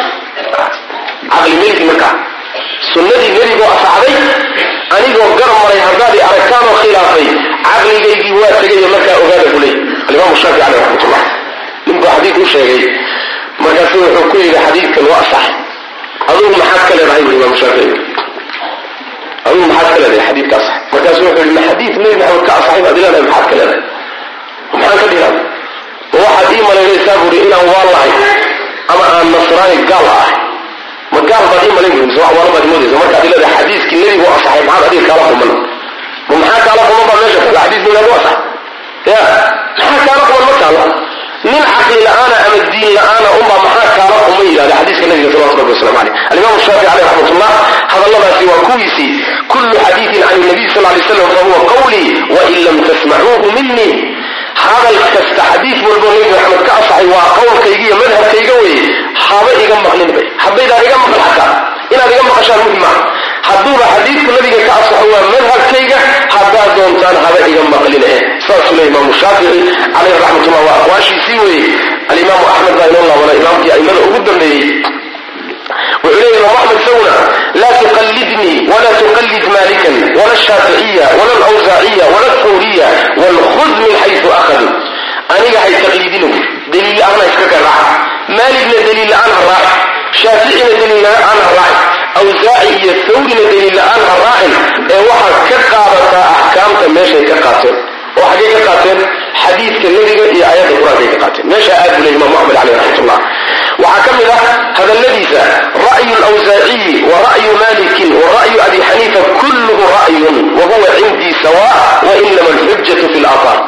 caqli meligi markaa sunnadii nebigoo asaxday anigoo garab maray haddaad aragtaan oo khilaafay caqligaygii waa tegayo markaa ogaada buley alimaamu shaafici caleyh raxmatullah. ninbuu xadiid u sheegay markaasu wuxuu ku yidhi xadiidkan waa asax adugu maxaad ka leedahay bu imaamu shaafici adugu maxaad ka leedahay xadiidka asax markaasu wuxuu yidhi ma xadiid nebi maxamed ka asaxay baad leedahay maxaad ka leedahay maxaan ka dhiraa ma waxaad ii malaynaysaa buuri inaan waan lahay ama aan nasraani gaal ahay ma gaal baad ii malayn buuri mise wax waala baad moodaysa markaad leedahay xadiiskii nebigu asaxay maxaad adiga kaala quman ma maxaa kaala quman baa meesha taga xadiis nebigaad u asax ya maxaa kaala quman ma taalo nin caqli la'aana ama diin la'aana unbaa maxaa kaala uma yidhahda xadiiska nabiga salawatu rabbi wasalaamu caleyh. alimaamu shaafici caleyh raxmatullah hadalladaasi waa kuwiisii kullu xadiidin can nabiy sal lay slam fahuwa qawlii wain lam tasmacuuhu minii. hadal kasta xadiis walboo nebi maxamed ka asaxay waa qowlkayga iyo madhabkayga weye haba iga maqlinba habaydaan iga maqal xataa inaad iga maqashaan muhim maaha. hadduuba xadiidku nabiga ka asaxo waa madhabkayga haddaad doontaan haba iga maqlin eh saasuu le imaamu shaafici caleyh raxmatullah waa aqwaashiisii weye. alimaamu axmed baa inoo laabana imaamkii aimada ugu dambeeyey wuxuu leeyahy imaam axmed isaguna laa tuqallidnii walaa tuqallid malikan wala shaaficiya wala alawsaaciya wala thawriya walkhud min xaysu akhadu. aniga hay taqliidinu daliil la-aan ha iska ka raaca maaligna daliil la-aan ha raaci shaaficina daliil la-aan ha raaci awsaaci iyo thawrina daliil la-aan ha raacin ee waxaad ka qaadataa axkaamta meeshay ka qaateen oo xaggay ka qaateen xadiidka nebiga iyo aayadda qur-aankay ka qaateen meesha aad buu ley imaamu axmed caleyh raxmatullah. waxaa ka mid ah hadalladiisa ra'yu alawsaaciyi wa ra'yu malikin wa ra'yu abi xaniifa kulluhu ra'yun wa huwa cindii sawa wa inama alxujatu fi laaaar.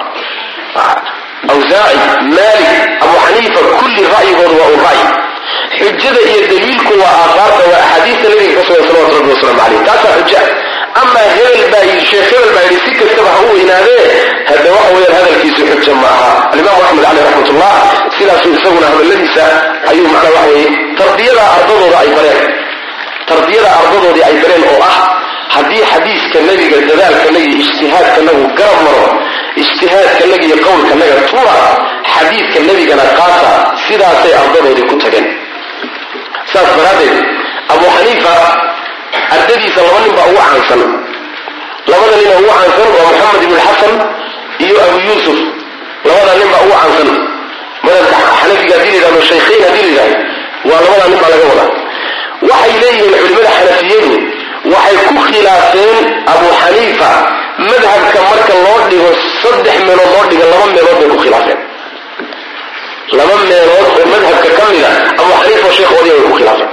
awsaaci malik abu xaniifa kulli ra'yigooda waa un ra'yi xujada iyo daliilku waa aahaarta waa axaadiista nabiga ka sugan salawatu rabbi wasalaamu caleyh taasaa xuja. amaa hebel baa yidhi sheekh hebel baa yidhi si kastaba ha u weynaadee hadda waxa weeyaan hadalkiisu xuja ma aha. alimaamu axmed caleyh raxmatullah sidaasuu isaguna hadalladiisa ayuu macnaa waxa weeye tarbiyada ardadooda ay bareen tarbiyada ardadoodii ay bareen oo ah haddii xadiiska nebiga dadaalkanaga iyo ijtihaadkanagu garab maro ijtihaadkanaga iyo qowlkanaga tuura xadiidka nebigana qaata sidaasay ardadoodii ku tageen. saas daraaddeed abu xaniifa ardadiisa laba nin baa ugu caansan labada nin oo ugu caansan waa moxamed ibn xasan iyo abu yuusuf labada nin baa ugu caansan madhabka xanafiga haddii la yidhahdo shaykhayn haddii la yidhahdo waa labada nin baa laga wadaa. waxay leeyihiin culimada xanafiyadu waxay ku khilaafeen abu xaniifa madhabka marka loo dhigo saddex meelood loo dhiga laba meelood bay ku khilaafeen laba meelood oo madhabka ka mida abu xaniifa oo sheekhoodii bay ku khilaafeen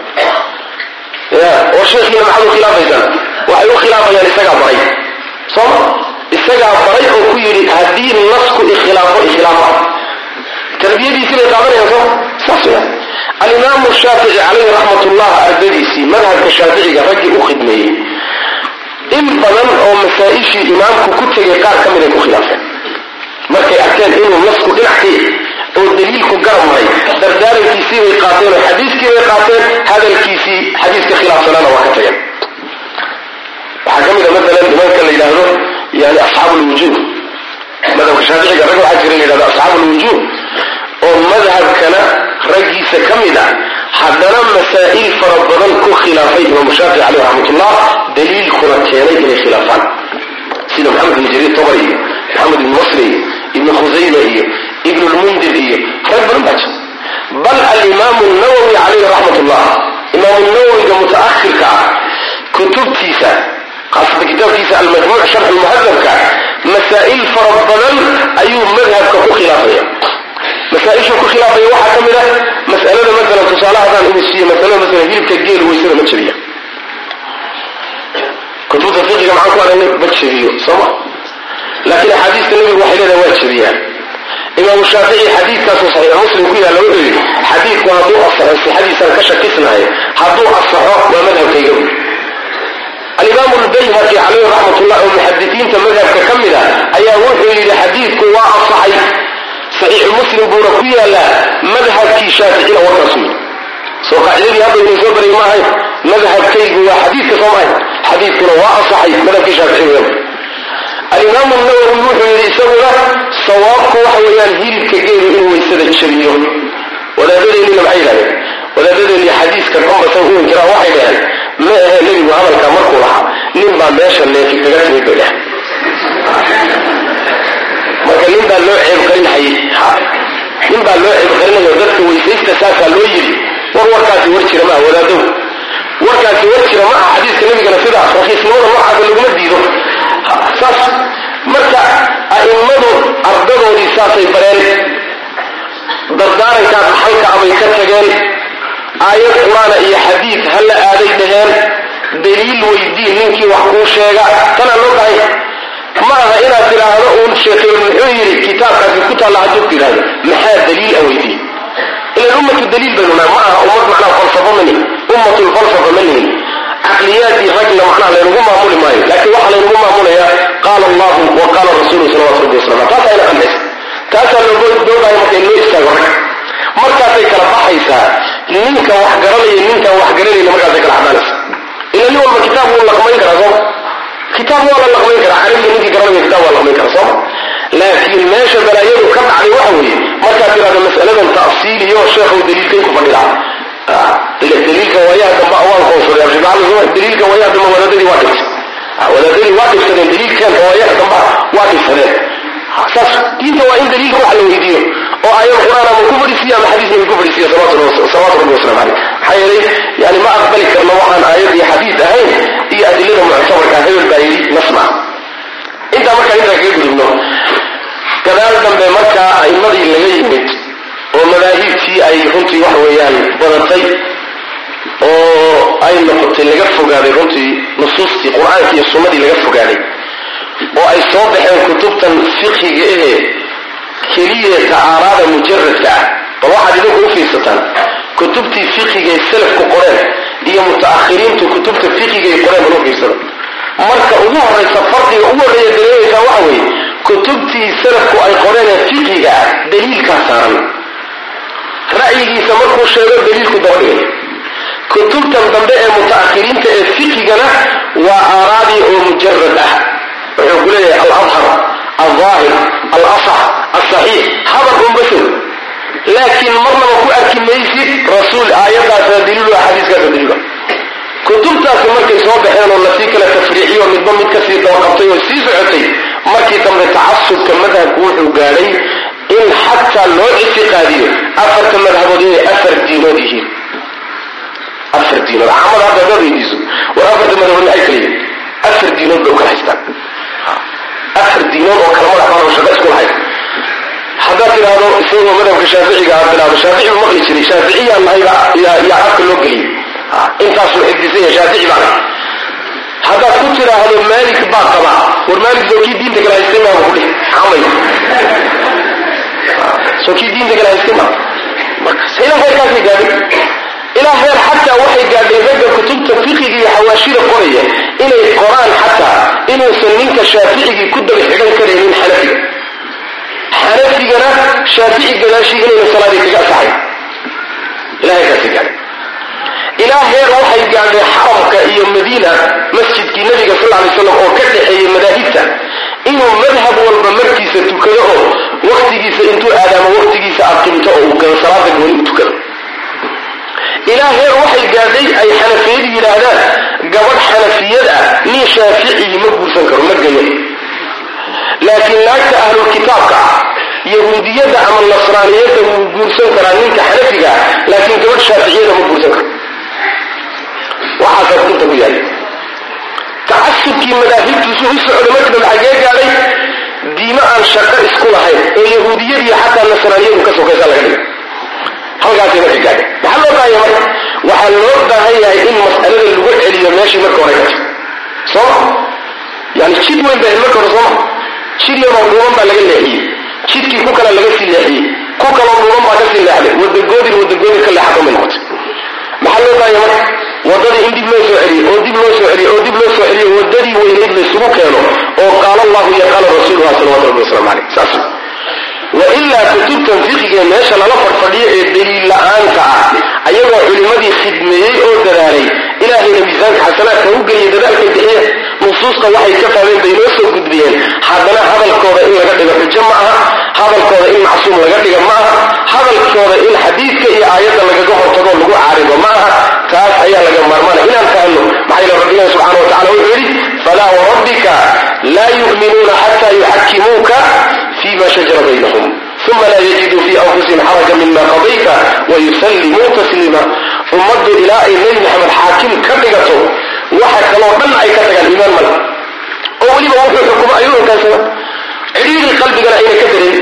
ya oo sheekhiina maxaad u khilaafaysaan waxay u khilaafayaan isagaa baray sooma isagaa baray oo ku yidhi haddii nasku ikhilaafo ikhlaafa tarbiyadiisii bay qaadanayaan sooma saas weya. alimaamu shaafici caleyhi raxmatullah ardadiisii madhabka shaaficiga raggii u khidmeeyey in badan oo masaa-ishii imaamku ku tegay qaar ka miday ku khilaafeen markay arkeen inuu nasku dhinac ka yahy oo daliilku garab maray dardaarankiisii bay qaateen oo xadiiskii bay qaateen hadalkiisii xadiiska khilaafsanaana waa ka tageen. waxaa ka mid a maalan nimanka la yidhaahdo yani asxaabu lwujuuh madhabka shaaficiga rag waxaa jira la yidhahdo asxaabu lwujuuh oo madhabkana raggiisa ka mid ah haddana masaa'il fara badan ku khilaafay imaamu shaafici caleyh raxmatullah daliilkuna keenay inay khilaafaan sida maxamed ibn jariir tabari iyo محمد بن مصري ابن خزيمة ابن المنذر رب المجد. بل الإمام النووي عليه رحمة الله إمام النووي متأخر كتب كيسة خاصة كتاب كيسة المجموع شرح المهذب مسائل فرضنا أي مذهب كفو خلافية مسائل شكو خلافية واحد كاملة مسألة مثلا تصالحها عن إمسية مسألة مثلا هيل كالجيل ويسير متشرية كتب تفقه معاكم على متشرية صح لكن حديث النبي الوحيد هذا متشرية. إمام الشافعي حديث كان صحيح مسلم كذا لو يقول حديث وهدوء الصحيح حديث كشكسنا هي هدوء الصحيح ومذهب كيجوي. الإمام البيهقي عليه رحمة الله والمحدثين تمذهب ككملة أي وحي لحديث كواء الصحيح صحيح مسلم بورقية لا مذهب كي شافعي والرسول سو قاعدين هذا من صبري ما هي مذهب كيجوي حديث كصحيح حديث كواء الصحيح مذهب كي شافعي. الإمام النووي يقول يسوي صواب وحويان هيل كجيل إنه يسد الشريعة ولا دليل إنه عيله ولا دليل حديث كان هم سوون كرا واحد يعني ما هي اللي وعمل كمرك ولا نبى ماشى اللي في كذا يقول ما كان نبى اللي عيب قرين حي نبى اللي عيب قرين يودك ويسيست ساكا لويل وركات ورشة ما ولا دو وركات ورشة ما حديث النبي كان سيدا رخيص نور ما حد اللي مديده saas marka a'immadu ardadoodii saasay bareen dardaarankaas halka abay ka tageen aayad qur'aana iyo xadiid hal aaday dhaheen daliil weydii ninkii wax kuu sheega tana loo dhahay ma aha inaad tiraahdo uun sheekay muxuu yiri kitaabkaasi ku taala haduu tiraahdo maxaa daliil weydii ila ummatu daliil bayna ma aha ummad macna falsafa mani ummatu falsafa mani عقليات الرجل معناها لا ينقوم معمول ماي لكن واحد لا ينقوم معمول قال الله وقال الرسول صلى الله عليه وسلم تاسع إلى خمس تاسع لو دودا يمكن إنه يستغرق مركز ذكر بحيسا منك وحجرني منك وحجرني لمركز ذكر عمالس إلى اليوم الكتاب ولا قمين كرازم كتاب ولا قمين كرا علم منك جرني كتاب ولا قمين كرازم لكن ما شبه يده كم على وحوي مركز هذا مسألة تأصيل يو الشيخ ودليل كيف بديلا الدليل كوايا دم أول قصر يا جماعة هو الدليل كوايا دم ولدني واقف ولدني واقف سنة الدليل كان كوايا دم واقف سنة أساس دين كواين دليل هو على الهديه أو آية القرآن من كبر السياق الحديث من كبر السياق صلاة الله صلاة الله وسلام عليه حيري يعني ما أقبلك أنه وحن آيات حديث أهين هي أدلة معتبر كهذا البايري نسمع أنت ما كان يدرك يقول إنه كذلك بمكة الماضي اللي يمت ومذاهبتي أي runtii wax weeyaan badatay oo ay noqotay laga fogaaday runtii nusuustii quraanka iyo sunnadii laga fogaaday oo ay soo baxeen kutubtan fiqhiga ee kaliya taarada mujarradka ah waxa idinku u fiirsataan kutubtii fiqhiga ee salafku qoreen iyo mutaakhiriintu kutubta fiqhiga ee qoreen loo fiirsado marka ugu horeysa farqiga ugu horeeya dareeyaysa waxa weeye kutubtii salafku ay qoreen fiqhiga daliilka saaran رأيي سمكو شيء دليل كدوري كتبت الضمباء المتأخرين تأفكينا وأرادي مجرد يقول لي الأظهر الظاهر الأصح الصحيح هذا هم بشر لكن مرنا وكو أكميسي رسول آيات دليل وحديث كذا دليل كتبت سمكي صواب حين الله فيك لتفريحي ومن ضمن كثير توقفتي والسيسعتي مركي تم تعصب كمذهب كوحي وقالي إن حتى لو اعتقادي أفرت مذهبه أفر دينوده أفر دينوده عمل هذا دور يجيزه وأفرت مذهبه الأيكلي أفر دينوده وكل حيثان أفر دينوده وكل مرة وشبه اسكول حيث حدث هذا اسمه مذهب الشافعي قال بلاد الشافعي المغلسي شافعي الله يعرف اللوكلي انت أصل الحديثية شافعي معنا حدث كتر هذا المالك باقبع والمالك زوكي دين تقل هيستمع وقوله عمي سوكي دين تقل هيستمع إلى غير كافي قال إلى غير حتى وحي قال يبقى كتب تفقه حواشير قرية إلى القرآن حتى إنه سنينك شافعي كد بحقان كريمين حنفي حنفي قال شافعي قال شيء إلى الصلاة تقع صحيح إلى غير كافي قال إلى غير وحي قال حرمك إيا مدينة مسجد كي النبي صلى الله عليه وسلم وكده أي مذاهبته إنه مذهب والبمركي ستكره وقتي سأنتو آدم وقتي سأقمته وكان صلاة ونمتو كده إلى غير وحي قال لي أي حنفية إلى هذا قبل حنفية ني شافعي مقبول سنكر مجنين لكن ناكت أهل الكتاب يهودية أما النصرانية وقرسان كرانين كحنفية لكن كمان شافعية وقرسان كرانين وحاسب كنت بيالي تعسب كي مذاهب تسوهس علماء بالحقيقة علي ديماء الشركة اسكولها اليهودية دي حتى النصرانية وكسو كيسا لغني halkaas ay ka gaadhay waxa loo baahay marka waxa loo baahay in mas'alada lagu celiyo meeshii marka hore ka soo yani jid weyn baa marka hore soo jid yar oo dhuuban baa laga leexiyay jidkii ku kala laga sii leexiyay ku kala dhuuban baa ka sii leexday wada goodi wada goodi kala xaqo noqotay waxa loo baahay marka wadada in dib loo soo celiyo oo dib loo soo celiyo oo dib loo soo celiyo wadadii weyneyd la isugu keeno oo qaala Allahu ya qaala rasuuluhu sallallahu alayhi wasallam saas وإلا كتب تنفيقه ماشا للا فرفضية الدليل لآنك أيضا علماء خدمي أو دراري إلهي نميزان حسنات كوجه يدرك الدعية نصوص وحي كفى من بينوس وقدبيا حدنا هذا القول إن لقد جمعها هذا القول إن معصوم لقد جمعها هذا القول إن حديث كأي آيات لقد جمع تقول لقوا عارض معها كاس أيها لقد مرمانا إن أنفعله معي ربنا سبحانه وتعالى ويقول فلا وربك لا يؤمنون حتى يحكموك فيما شجر بينهم ثم لا يجدوا في أنفسهم حرجا مما قضيت ويسلموا تسليما ومضوا إلى إيمان محمد حاكم كبقته وحكى الله من أي كتك الإيمان ملك أولي ما وفي الحكومة أيضا كان سنة عديد القلب قال أين كترين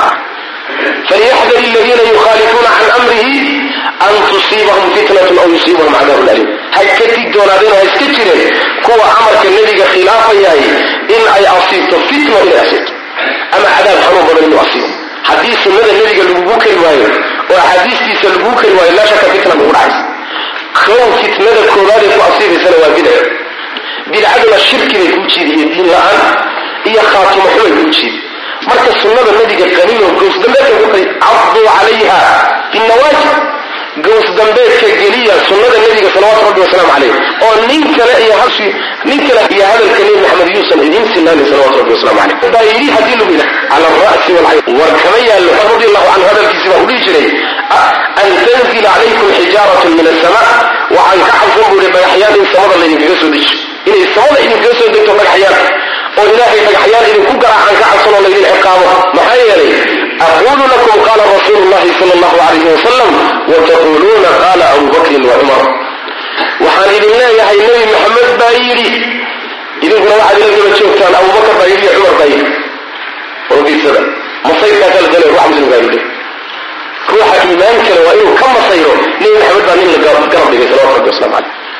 فليحذر الذين يخالفون عن أمره أن تصيبهم فتنة أو يصيبهم عذاب أليم هاي كتك دونادين هاي سكتشرين كوى عمرك النبي خلافة ياي إن أي أصيبت فتنة إلى أصيبت أما عذاب حروب من أصيب حديث النبي النبي قال لبوك الرواية وحديث تيس لبوك الرواية لا شك فتنة مقرعز خوف فتنة الكوراري فأصيب سنة بدعة بدعة الشرك يكون شيء الدين الآن هي خاتمة حلوة يكون شيء مركز النبي النبي قال قليل وقوس دمبات يقول عضوا عليها في النواجه قوس دمبات كالجلية سنة النبي صلوات ربي وسلام عليه ونينك لا يهرشي نينك لا يا هذا الكلام محمد يوسف إذن سنان صلوات ربي وسلام عليه بايلي هديله بنا على الرأس والعين والكمية اللي رضي الله عن هذا الكسبة وليجري أن تنزل عليكم حجارة من السماء وعن كحفظه لبيحيان السماء اللي ينفقسوا ديش إن السماء اللي ينفقسوا ديكم بيحيان وإلهي بيحيان إذن كبرا عن كحفظه اللي الحقامة محياني أقول لكم قال رسول الله صلى الله عليه وسلم وتقولون قال أبو بكر وعمر وحان الله يا النبي محمد بايري إذن كنا واحد الذي بتشوف كان أبو بكر بايري عمر بايري وربي السبب مصير كاتل جلال واحد من بايري روح إيمان كان وإنه كم مصيره نبي محمد بايري اللي قرب قرب لك صلى الله عليه وسلم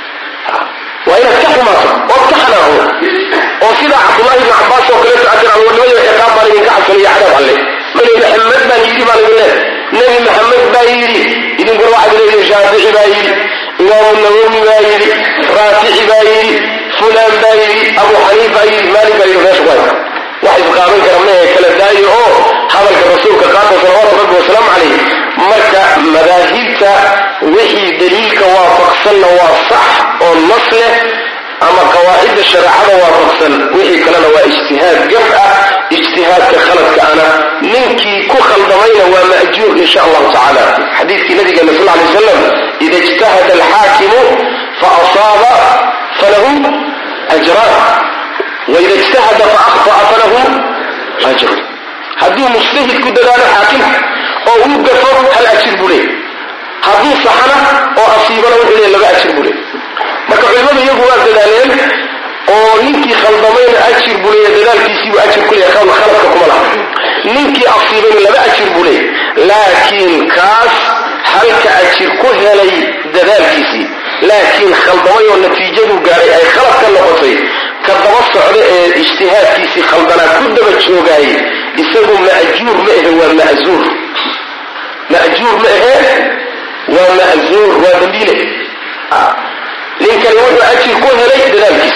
وإن افتحوا مصر وافتحناه وكذا عبد الله بن عباس وكلت أجر عن ولي وإقام بالي من كعب فلي عدب عليه من محمد بايري بالي بالله نبي محمد بايري إذن كنا واحد الذي شافعي بايري إمام النووي بايري رافعي بايري فلان بايري أبو حنيفة بايري مالك بايري فاش بايري واحد قابل كرمناه كلا دايري أوه حضر الرسول كقاطع صلوات ربي وسلام عليه مركة مذاهبك وحي دليلك وافق سنة وصح والنصلة أما قواعد الشريعة وافق سنة وحي كلنا واجتهاد جفأة اجتهاد كخلطك أنا منكي كخل ضمين ومأجور إن شاء الله تعالى حديث النبي صلى الله عليه وسلم إذا اجتهد الحاكم فأصاب فله أجران وإذا اجتهد فأخطأ فله أجر هذه مجتهد كده لا حاكم أو وقفه هل أجر بليه هذه صحنة أو أصيب له إليه لغا أجر بليه marka culimadu iyagu waa dadaaleen oo ninkii khaldameen ajir bulay dadaalkiisii uu ajir ku leeyahay khaladka kuma laha ninkii asiibay laba ajir bulay laakiin kaas halka ajir ku helay dadaalkiisii laakiin khaldamay oo natiijadu gaaray ay khalad ka noqotay ka daba socda ee ijtihaadkiisii khaldana ku daba joogay isagu ma'juur ma aha waa ma'zuur ma'juur ma aha waa ma'zuur waa dambiile لكن يقول أجل كل هلي دلالكس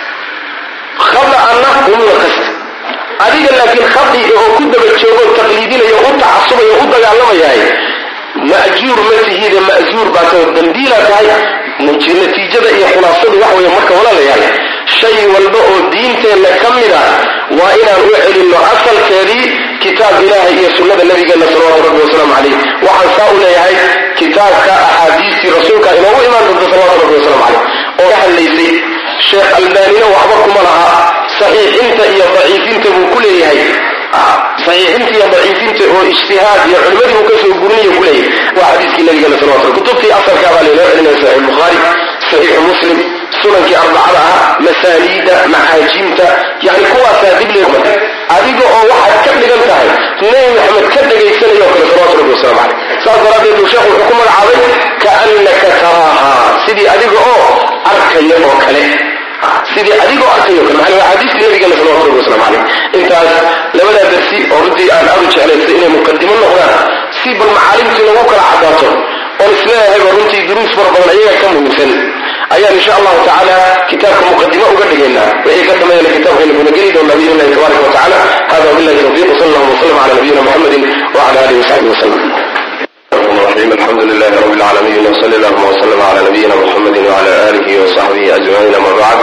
خطأ أنه ومن القصد أريد لكن خطئ يقول بالشيء التقليدين يقول تعصب يقول دعلم ياي مأجور مثل هذا مأجور بعد الدنديلة هاي ممكن نتيجة هي خلاصة وحوي مكة ولا ليالي شيء والبقى الدين تلا كملا وإلى الوحل إنه أصل كذي كتاب إلهي هي سنة النبي قال صلى الله عليه وسلم عليه وعن ساؤنا هاي كتاب كأحاديث رسولك إنه هو إيمان صلى الله عليه وسلم عليه وراح الليسي الشيخ الباني وحبكم لها صحيح انت يا ضعيف انت بكله هي صحيح انت يا ضعيف انت هو اجتهاد يا علماء وكسو قرنيه كله وحديث النبي صلى الله عليه وسلم كتب في اثر كابالي لنا صحيح البخاري صحيح مسلم سنن أربعة مسانيد محاجمت يعني قوة سادب لهم أبيك أو واحد كم لقلتها نبي محمد كم لقيسنا يوم صلى الله عليه وسلم صار ربي الشيخ الحكومة العربي كأنك تراها سيدي أبيك أو أركي يوم كله سيدي أبيك أو أركي يوم كله حديث النبي صلى الله عليه وسلم أنت لما لا درسي أردي أن أرجع على سئلة مقدمة هنا سيب المعالم تنوك العداته والإسلام هي برنتي دروس فربنا إياه كم مثل أيها إن شاء الله تعالى كتاب مقدمة وقدمنا وإيه قدم إلى كتاب ابن جريد والنبي الله تبارك وتعالى هذا بالله التوفيق وصلى الله وسلم على نبينا محمد وعلى آله وصحبه وسلم. الرحيم الحمد لله رب العالمين وصلى الله وسلم على نبينا محمد وعلى آله وصحبه أجمعين ما بعد.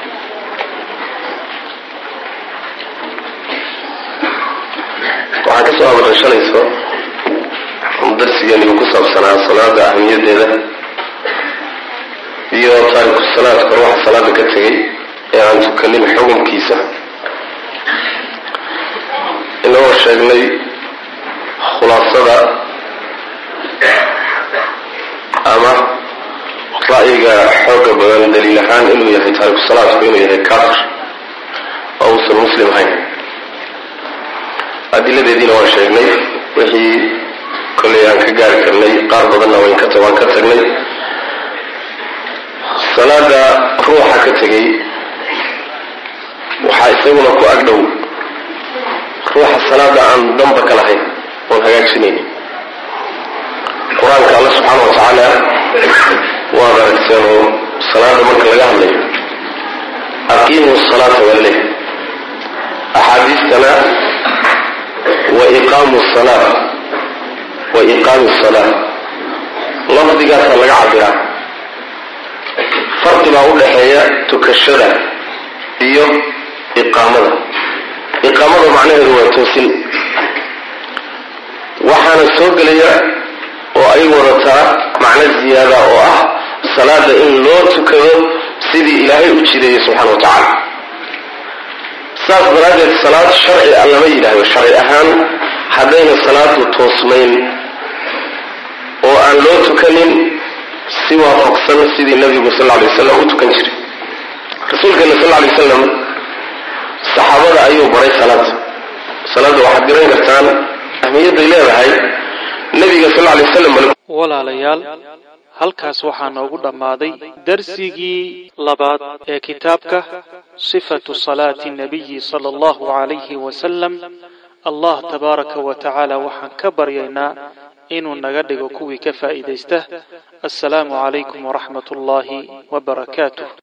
وحكى سؤال من شان يسوع درس يعني بقصة سنة صلاة أهمية ده iyo taariikh salaad ruux salaada ka tagay ee aan tukanin xukunkiisa inoo sheegnay khulaasada ama ra'yiga xooga badan daliil ahaan inuu yahay taariikh salaadku inuu yahay kaafir oo uusan muslim ahayn adiladeediina waan sheegnay wixii kolley aan ka gaari karnay qaar badanna wayn ka tabaan ka tagnay salaada ruuxa ka tagay waxa isaguna ku agdhow ruuxa salaada aan damba ka lahayn oo hagaajinaynin quraanka Allah subhanahu wa ta'ala waa baraksan salaada marka laga hadlayo aqiimu salata wallah ahadithana wa iqamu salat wa iqamu salat lafdigaas laga cabiraa فرق ما أقول حياة تكشرة iyo iqaamada iqaamada macnaheedu waa toosin waxaana soo galaya oo ay wadataa macna ziyaada oo ah salaada in loo tukado sidii ilaahay u jiray subhanahu wa ta'ala saas daraadeed salaad sharci ah lama yiraahdo sharci ahaan hadayna salaadu toosnayn oo aan loo tukanin si waafaqsan sidii nabiga sallallahu alayhi wasallam u tukan jiray rasuulka sallallahu alayhi wasallam saxaabada ayuu baray salaad salaada waxa diray kartaan ahmiyada leedahay nabiga sallallahu alayhi wasallam walaalayaal halkaas waxaa noogu dhamaaday darsigii labaad ee kitaabka sifatu salaati nabiyi sallallahu alayhi wasallam Allah tabaaraka wa ta'ala waxaan ka baryaynaa inuu naga dhigo kuwii ka faa'iideysta. Assalaamu alaykum wa rahmatullahi wa barakatuh.